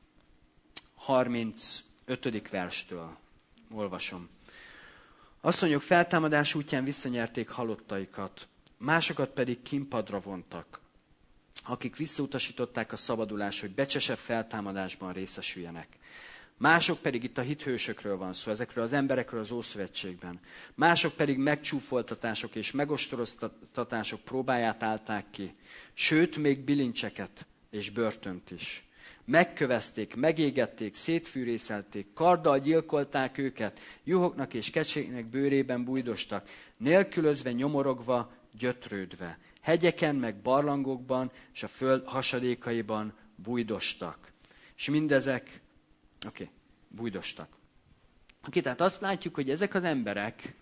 35. verstől. Olvasom. Asszonyok, feltámadás útján visszanyerték halottaikat, másokat pedig kínpadra vontak, akik visszautasították a szabadulást, hogy becsesebb feltámadásban részesüljenek. Mások pedig, itt a hithősökről van szó, ezekről az emberekről az Ószövetségben. Mások pedig megcsúfoltatások és megostoroztatások próbáját állták ki, sőt, még bilincseket és börtönt is. Megkövezték, megégették, szétfűrészelték, karddal gyilkolták őket, juhoknak és kecséknek bőrében bújdostak, nélkülözve, nyomorogva, gyötrődve. Hegyeken, meg barlangokban, és a föld hasadékaiban bújdostak. És mindezek, bújdostak. Tehát azt látjuk, hogy ezek az emberek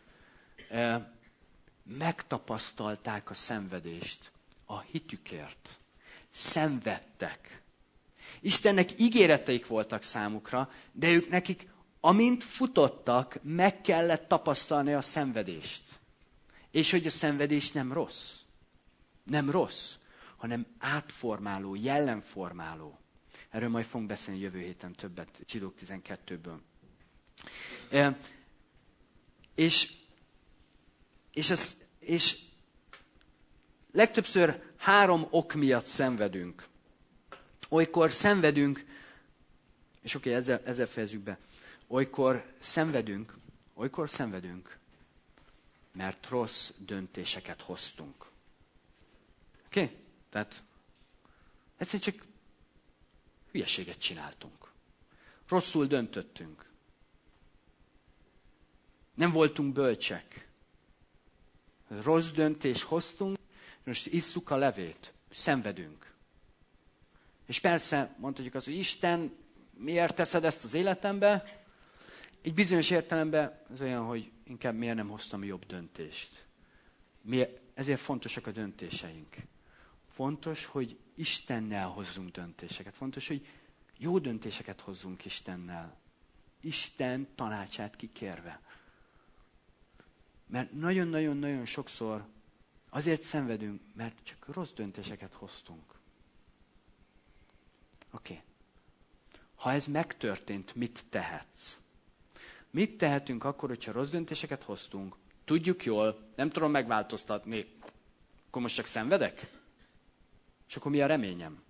megtapasztalták a szenvedést a hitükért. Szenvedtek. Istennek ígéreteik voltak számukra, de ők nekik, amint futottak, meg kellett tapasztalni a szenvedést. És hogy a szenvedés nem rossz. Nem rossz, hanem átformáló, jellemformáló. Erről majd fogunk beszélni jövő héten többet, Zsidók 12-ből. És legtöbbször 3 ok miatt szenvedünk. Olykor szenvedünk, és ezzel fejezzük be. Olykor szenvedünk, mert rossz döntéseket hoztunk. Tehát egyszerűen csak hülyeséget csináltunk. Rosszul döntöttünk. Nem voltunk bölcsek. Rossz döntést hoztunk, most isszuk a levét. Szenvedünk. És persze mondhatjuk azt, hogy Isten, miért teszed ezt az életembe? Egy bizonyos értelemben az olyan, hogy inkább miért nem hoztam jobb döntést. Ezért fontosak a döntéseink. Fontos, hogy Istennel hozzunk döntéseket. Fontos, hogy jó döntéseket hozzunk Istennel. Isten tanácsát kikérve. Mert nagyon-nagyon-nagyon sokszor azért szenvedünk, mert csak rossz döntéseket hoztunk. Ha ez megtörtént, mit tehetsz? Mit tehetünk akkor, hogyha rossz döntéseket hoztunk? Tudjuk jól, nem tudom megváltoztatni. Akkor most csak szenvedek? És akkor mi a reményem?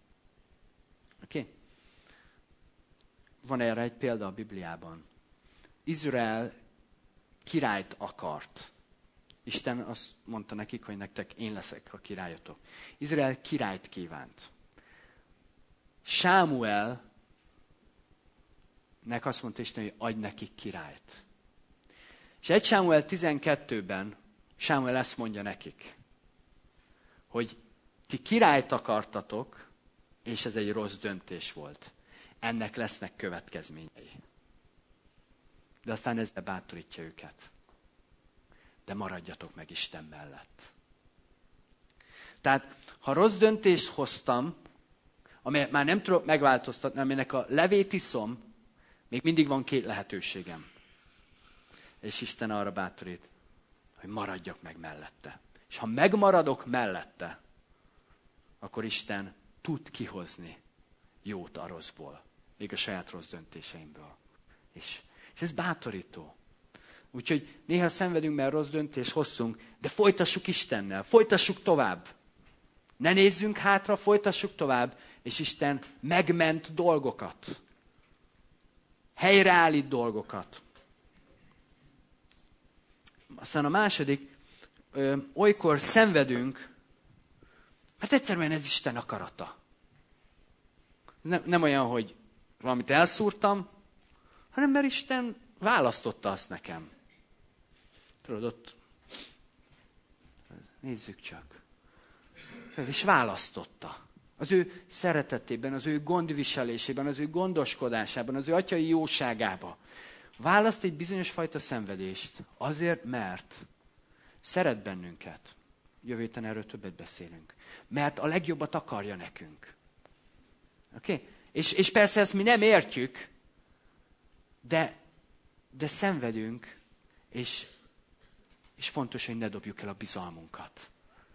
Van erre egy példa a Bibliában. Izrael királyt akart. Isten azt mondta nekik, hogy nektek én leszek a királyotok. Izrael királyt kívánt. Sámuelnek azt mondta Isten, hogy adj nekik királyt. És 1 Sámuel 12-ben Sámuel ezt mondja nekik, hogy ti királyt akartatok, és ez egy rossz döntés volt. ennek lesznek következményei. De aztán ezzel bátorítja őket. De maradjatok meg Isten mellett. Tehát, ha rossz döntést hoztam, amelyet már nem tudok megváltoztatni, aminek a levét iszom, még mindig van 2 lehetőségem. És Isten arra bátorít, hogy maradjak meg mellette. És ha megmaradok mellette, akkor Isten tud kihozni jót a rosszból. Még a saját rossz döntéseimből. És ez bátorító. Úgyhogy néha szenvedünk, mert rossz döntést hoztunk, de folytassuk Istennel, folytassuk tovább. Ne nézzünk hátra, folytassuk tovább, és Isten megment dolgokat. Helyreállít dolgokat. Aztán a második, olykor szenvedünk, mert egyszerűen ez Isten akarata. Nem olyan, hogy valamit elszúrtam, hanem mert Isten választotta azt nekem. Tudod, ott nézzük csak. És választotta. Az ő szeretetében, az ő gondviselésében, az ő gondoskodásában, az ő atyai jóságában. Választ egy bizonyos fajta szenvedést. Azért, mert szeret bennünket. Jövő héten erről többet beszélünk. Mert a legjobbat akarja nekünk. Okay? És persze ezt mi nem értjük, de szenvedünk, és fontos, hogy ne dobjuk el a bizalmunkat.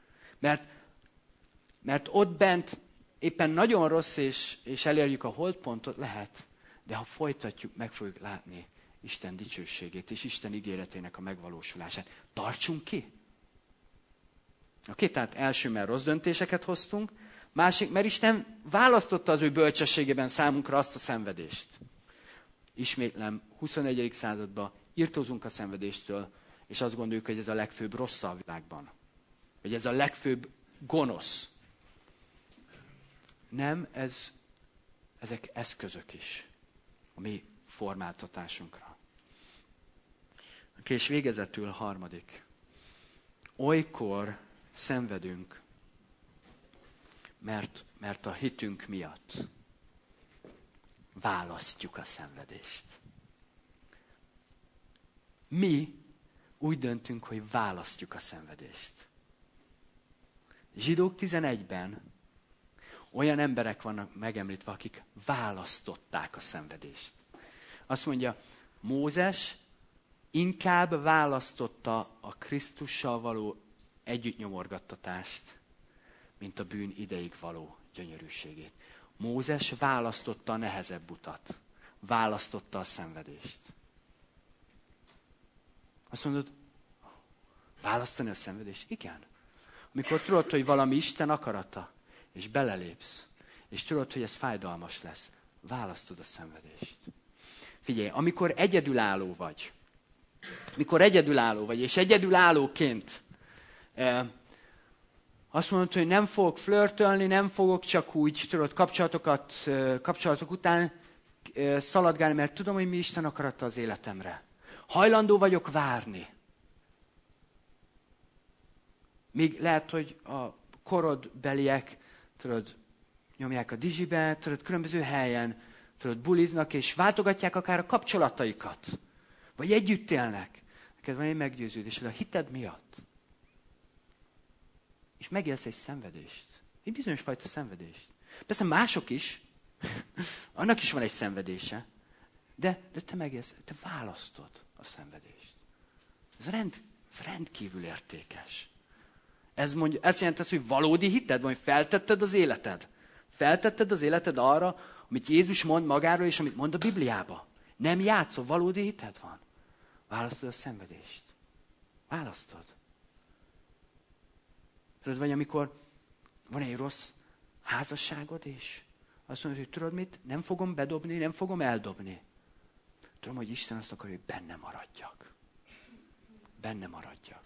Mert ott bent éppen nagyon rossz, és elérjük a holdpontot, lehet, de ha folytatjuk, meg fogjuk látni Isten dicsőségét, és Isten ígéretének a megvalósulását. Tartsunk ki! Oké, tehát első, mert rossz döntéseket hoztunk, másik, mert Isten választotta az ő bölcsességében számunkra azt a szenvedést. Ismétlem, 21. században irtózunk a szenvedéstől, és azt gondoljuk, hogy ez a legfőbb rossz a világban. Hogy ez a legfőbb gonosz. Nem, ezek eszközök is a mi formáltatásunkra. És végezetül 3. Olykor szenvedünk, mert a hitünk miatt választjuk a szenvedést. Mi úgy döntünk, hogy választjuk a szenvedést. Zsidók 11-ben olyan emberek vannak megemlítve, akik választották a szenvedést. Azt mondja, Mózes inkább választotta a Krisztussal való együttnyomorgattatást, mint a bűn ideig való gyönyörűségét. Mózes választotta a nehezebb utat. Választotta a szenvedést. Azt mondod, választani a szenvedést? Igen. Amikor tudod, hogy valami Isten akarata, és belelépsz, és tudod, hogy ez fájdalmas lesz, választod a szenvedést. Figyelj, amikor egyedülálló vagy, és egyedülállóként azt mondod, hogy nem fogok flörtölni, nem fogok csak úgy, tudod, kapcsolatok után szaladgálni, mert tudom, hogy mi Isten akarata az életemre. Hajlandó vagyok várni. Még lehet, hogy a korodbeliek, tudod, nyomják a dizsibe, tudod, különböző helyen, tudod, buliznak, és váltogatják akár a kapcsolataikat. Vagy együtt élnek. Neked van egy meggyőződés, hogy a hited miatt. És megélsz egy szenvedést. Egy bizonyos fajta szenvedést. Persze mások is. Annak is van egy szenvedése. De te megélsz, te választod a szenvedést. Ez rendkívül értékes. Ez jelenti azt, hogy valódi hited van, hogy feltetted az életed. Feltetted az életed arra, amit Jézus mond magáról, és amit mond a Bibliába. Nem játszol, valódi hited van. Választod a szenvedést. Választod. Tudod, vagy amikor van egy rossz házasságod, és azt mondod, hogy tudod mit? Nem fogom bedobni, nem fogom eldobni. Tudom, hogy Isten azt akarja, hogy benne maradjak. Benne maradjak.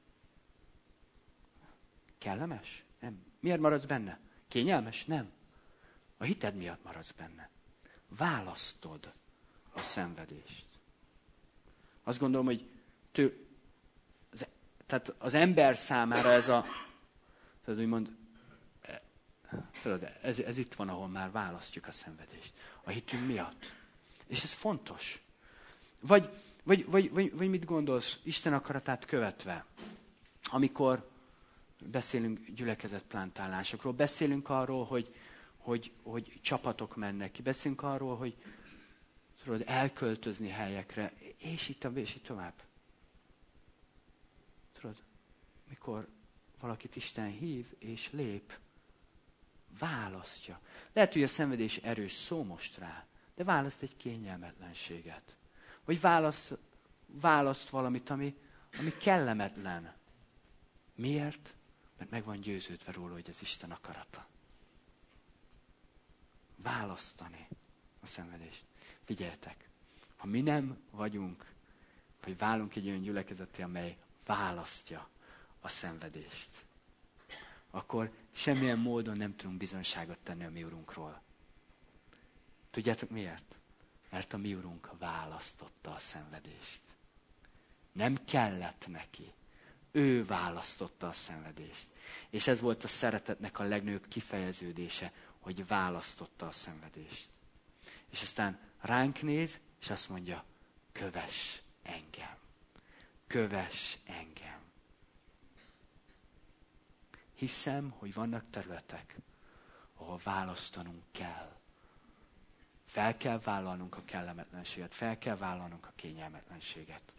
Kellemes? Nem. Miért maradsz benne? Kényelmes? Nem. A hited miatt maradsz benne. Választod a szenvedést. Azt gondolom, hogy tehát az ember számára ez a, tehát úgymond, tudod, ez itt van, ahol már választjuk a szenvedést. A hitünk miatt. És ez fontos. Vagy mit gondolsz Isten akaratát követve? Amikor beszélünk gyülekezetplántálásokról, beszélünk arról, hogy csapatok mennek ki, beszélünk arról, hogy tudod, elköltözni helyekre, és így tovább. Tudod, mikor valakit Isten hív és lép, választja. Lehet, hogy a szenvedés erős szó most rá, de választ egy kényelmetlenséget. Vagy választ valamit, ami kellemetlen. Miért? Mert meg van győződve róla, hogy ez Isten akarata. Választani a szenvedést. Figyeljetek, ha mi nem vagyunk, vagy válunk egy olyan gyülekezetté, amely választja a szenvedést, akkor semmilyen módon nem tudunk bizonyságot tenni a mi Urunkról. Tudjátok miért? Mert a mi Urunk választotta a szenvedést. Nem kellett neki. Ő választotta a szenvedést. És ez volt a szeretetnek a legnagyobb kifejeződése, hogy választotta a szenvedést. És aztán ránk néz, és azt mondja, kövess engem. Kövess engem. Hiszem, hogy vannak területek, ahol választanunk kell. Fel kell vállalnunk a kellemetlenséget, fel kell vállalnunk a kényelmetlenséget.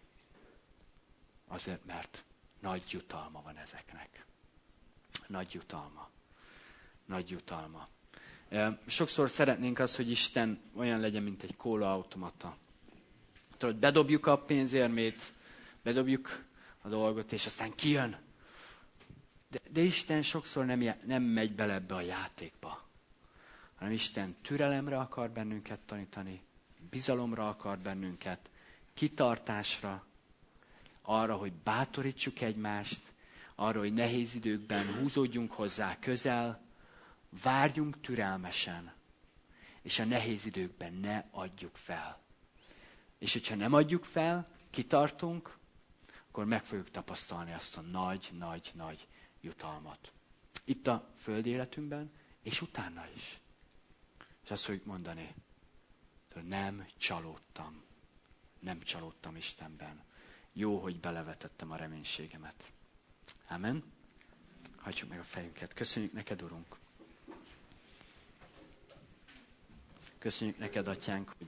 Azért, mert nagy jutalma van ezeknek. Nagy jutalma. Nagy jutalma. Sokszor szeretnénk azt, hogy Isten olyan legyen, mint egy kólaautomata. Tudod, bedobjuk a pénzérmét, bedobjuk a dolgot, és aztán kijön. De Isten sokszor nem megy bele ebbe a játékba, hanem Isten türelemre akar bennünket tanítani, bizalomra akar bennünket, kitartásra, arra, hogy bátorítsuk egymást, arra, hogy nehéz időkben húzódjunk hozzá közel, várjunk türelmesen, és a nehéz időkben ne adjuk fel. És hogyha nem adjuk fel, kitartunk, akkor meg fogjuk tapasztalni azt a nagy jutalmat. Itt a földi életünkben, és utána is. És azt fogjuk mondani, hogy nem csalódtam. Nem csalódtam Istenben. Jó, hogy belevetettem a reménységemet. Amen. Hajtsuk meg a fejünket. Köszönjük neked, Urunk. Köszönjük neked, Atyánk, hogy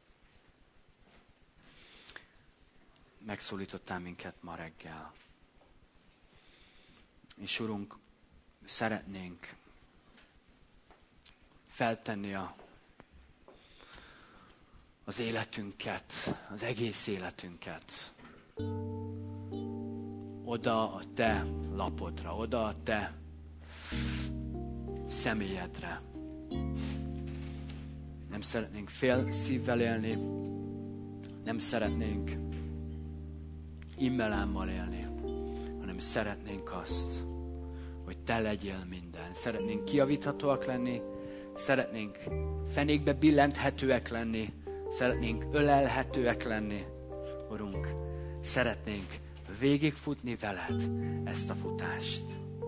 megszólítottál minket ma reggel. És Urunk, szeretnénk feltenni az életünket, az egész életünket oda a te lapodra, oda a te személyedre. Nem szeretnénk fél szívvel élni, nem szeretnénk immelámmal élni, hanem szeretnénk azt, hogy te legyél minden. Szeretnénk kijavíthatóak lenni, szeretnénk fenékbe billenthetőek lenni, szeretnénk ölelhetőek lenni. Urunk, szeretnénk végigfutni veled ezt a futást.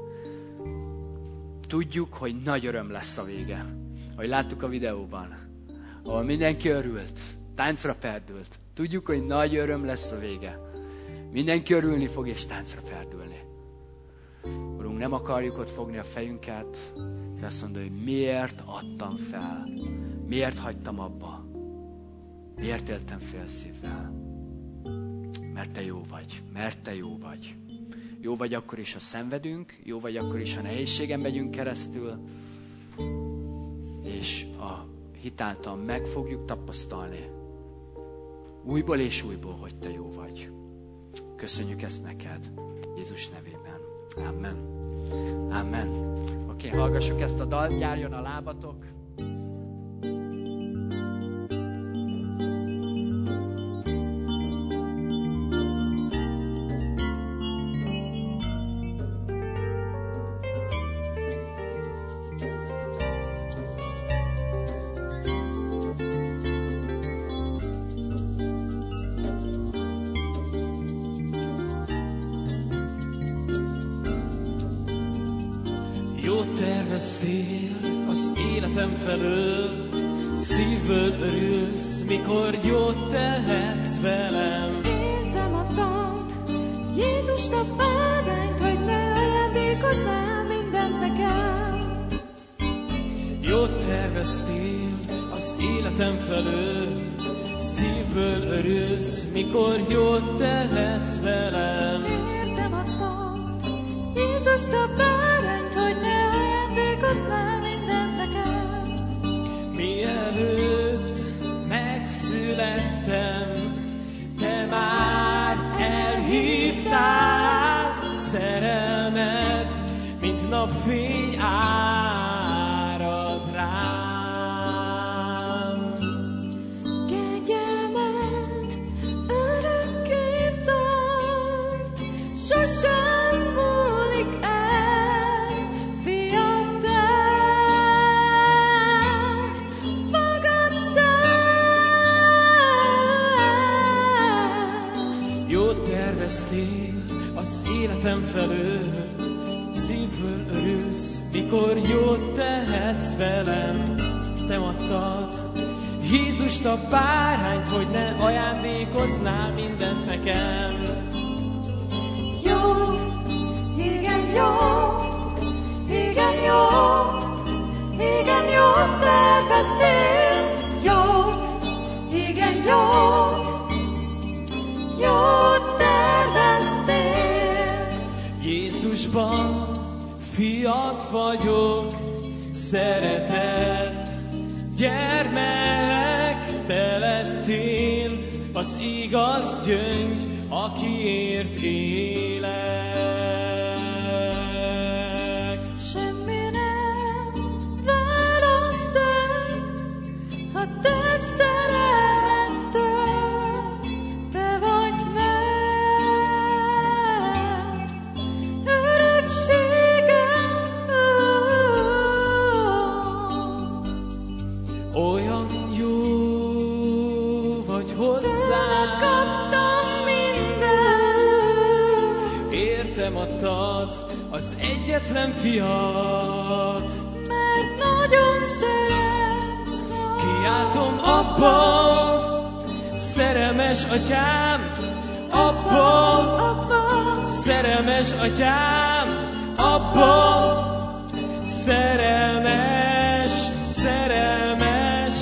Tudjuk, hogy nagy öröm lesz a vége. Ahogy láttuk a videóban, ahol mindenki örült, táncra perdült. Tudjuk, hogy nagy öröm lesz a vége. Mindenki örülni fog és táncra perdülni. Urunk, nem akarjuk ott fogni a fejünket, és azt mondani, hogy miért adtam fel, miért hagytam abba, miért éltem fél szívvel. Mert te jó vagy, mert te jó vagy. Jó vagy akkor is, ha szenvedünk, jó vagy akkor is, ha nehézségen megyünk keresztül, és a hitáltal meg fogjuk tapasztalni újból és újból, hogy te jó vagy. Köszönjük ezt neked, Jézus nevében. Amen. Amen. Oké, hallgassuk ezt a dalt, járjon a lábatok. Jó terve terveztél az életem felől, szívből örülsz, mikor jót tehetsz velem. Értem adtad Jézust a bárányt, hogy ne ajándékoznál mindent nekem. Jót terveztél az életem felől, szívből örülsz, mikor jót tehetsz velem. Értem adtad Jézust a bárányt, hogy ne ajándékoznál mindent nekem. Mielőtt megszülettem, te már elhívtál, szerelmed, mint napfény árad rám. Kegyelmed örökké tart, sosem múlik el, fiam, te fogadtál. Jót terveztél az életem felől, szívből örülsz, mikor jót tehetsz velem. Te adtad Jézust a bárányt, hogy ne ajándékoznál mindent nekem. Jót, igen jót, igen jót, igen jót terveztél. Jót, igen jót, jót terveztél. Jézusban fiat vagyok, szeretett gyermek, te lettél az igaz gyöngy, akiért élek. Semmi nem választ el a te szerelmettől, te vagy meg, örökségem. Olyan jó vagy hozzám, Kaptam mindent, értem adtad az egyetlen fiat. mert nagyon szeretsz. Kiáltom, Abba, szerelmes atyám, Abba, Abba, szerelmes atyám, Abba, szerelmes, szerelmes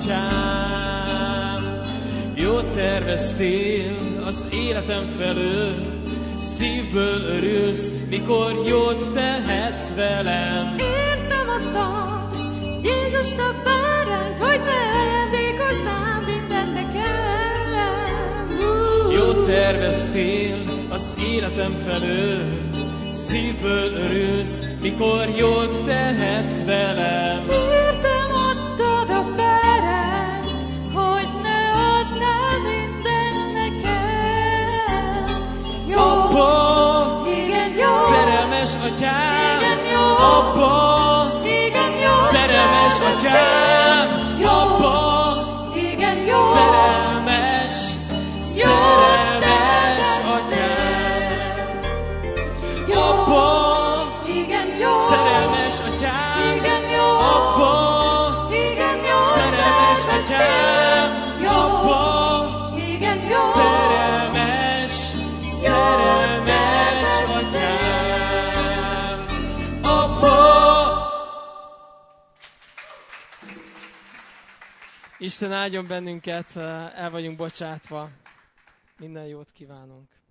atyám. Jót terveztél az életem felől, szívből örülsz, mikor jót tehetsz velem. értem adtad Jézust a bárányt, hogy ne ajándékoznál mindent nekem. Jót terveztél az életem felől, szívből örülsz, mikor jót tehetsz velem. Értem adtad a bárányt, hogy ne adnál mindent nekem. Jó, Abba, igen jó, szerelmes atyám, igen jó, Abba, igen jó, szerelmes atyám, jó, Abba, igen jó, szerelmes, szerelmes atyám, Abba, igen jó, szerelmes atyám, igen jó, Abba, igen jó, szerelmes atyám, Abba, igen jó, szerelmes, szerelmes atyám, Abba. Isten áldjon bennünket, el vagyunk bocsátva. Minden jót kívánunk.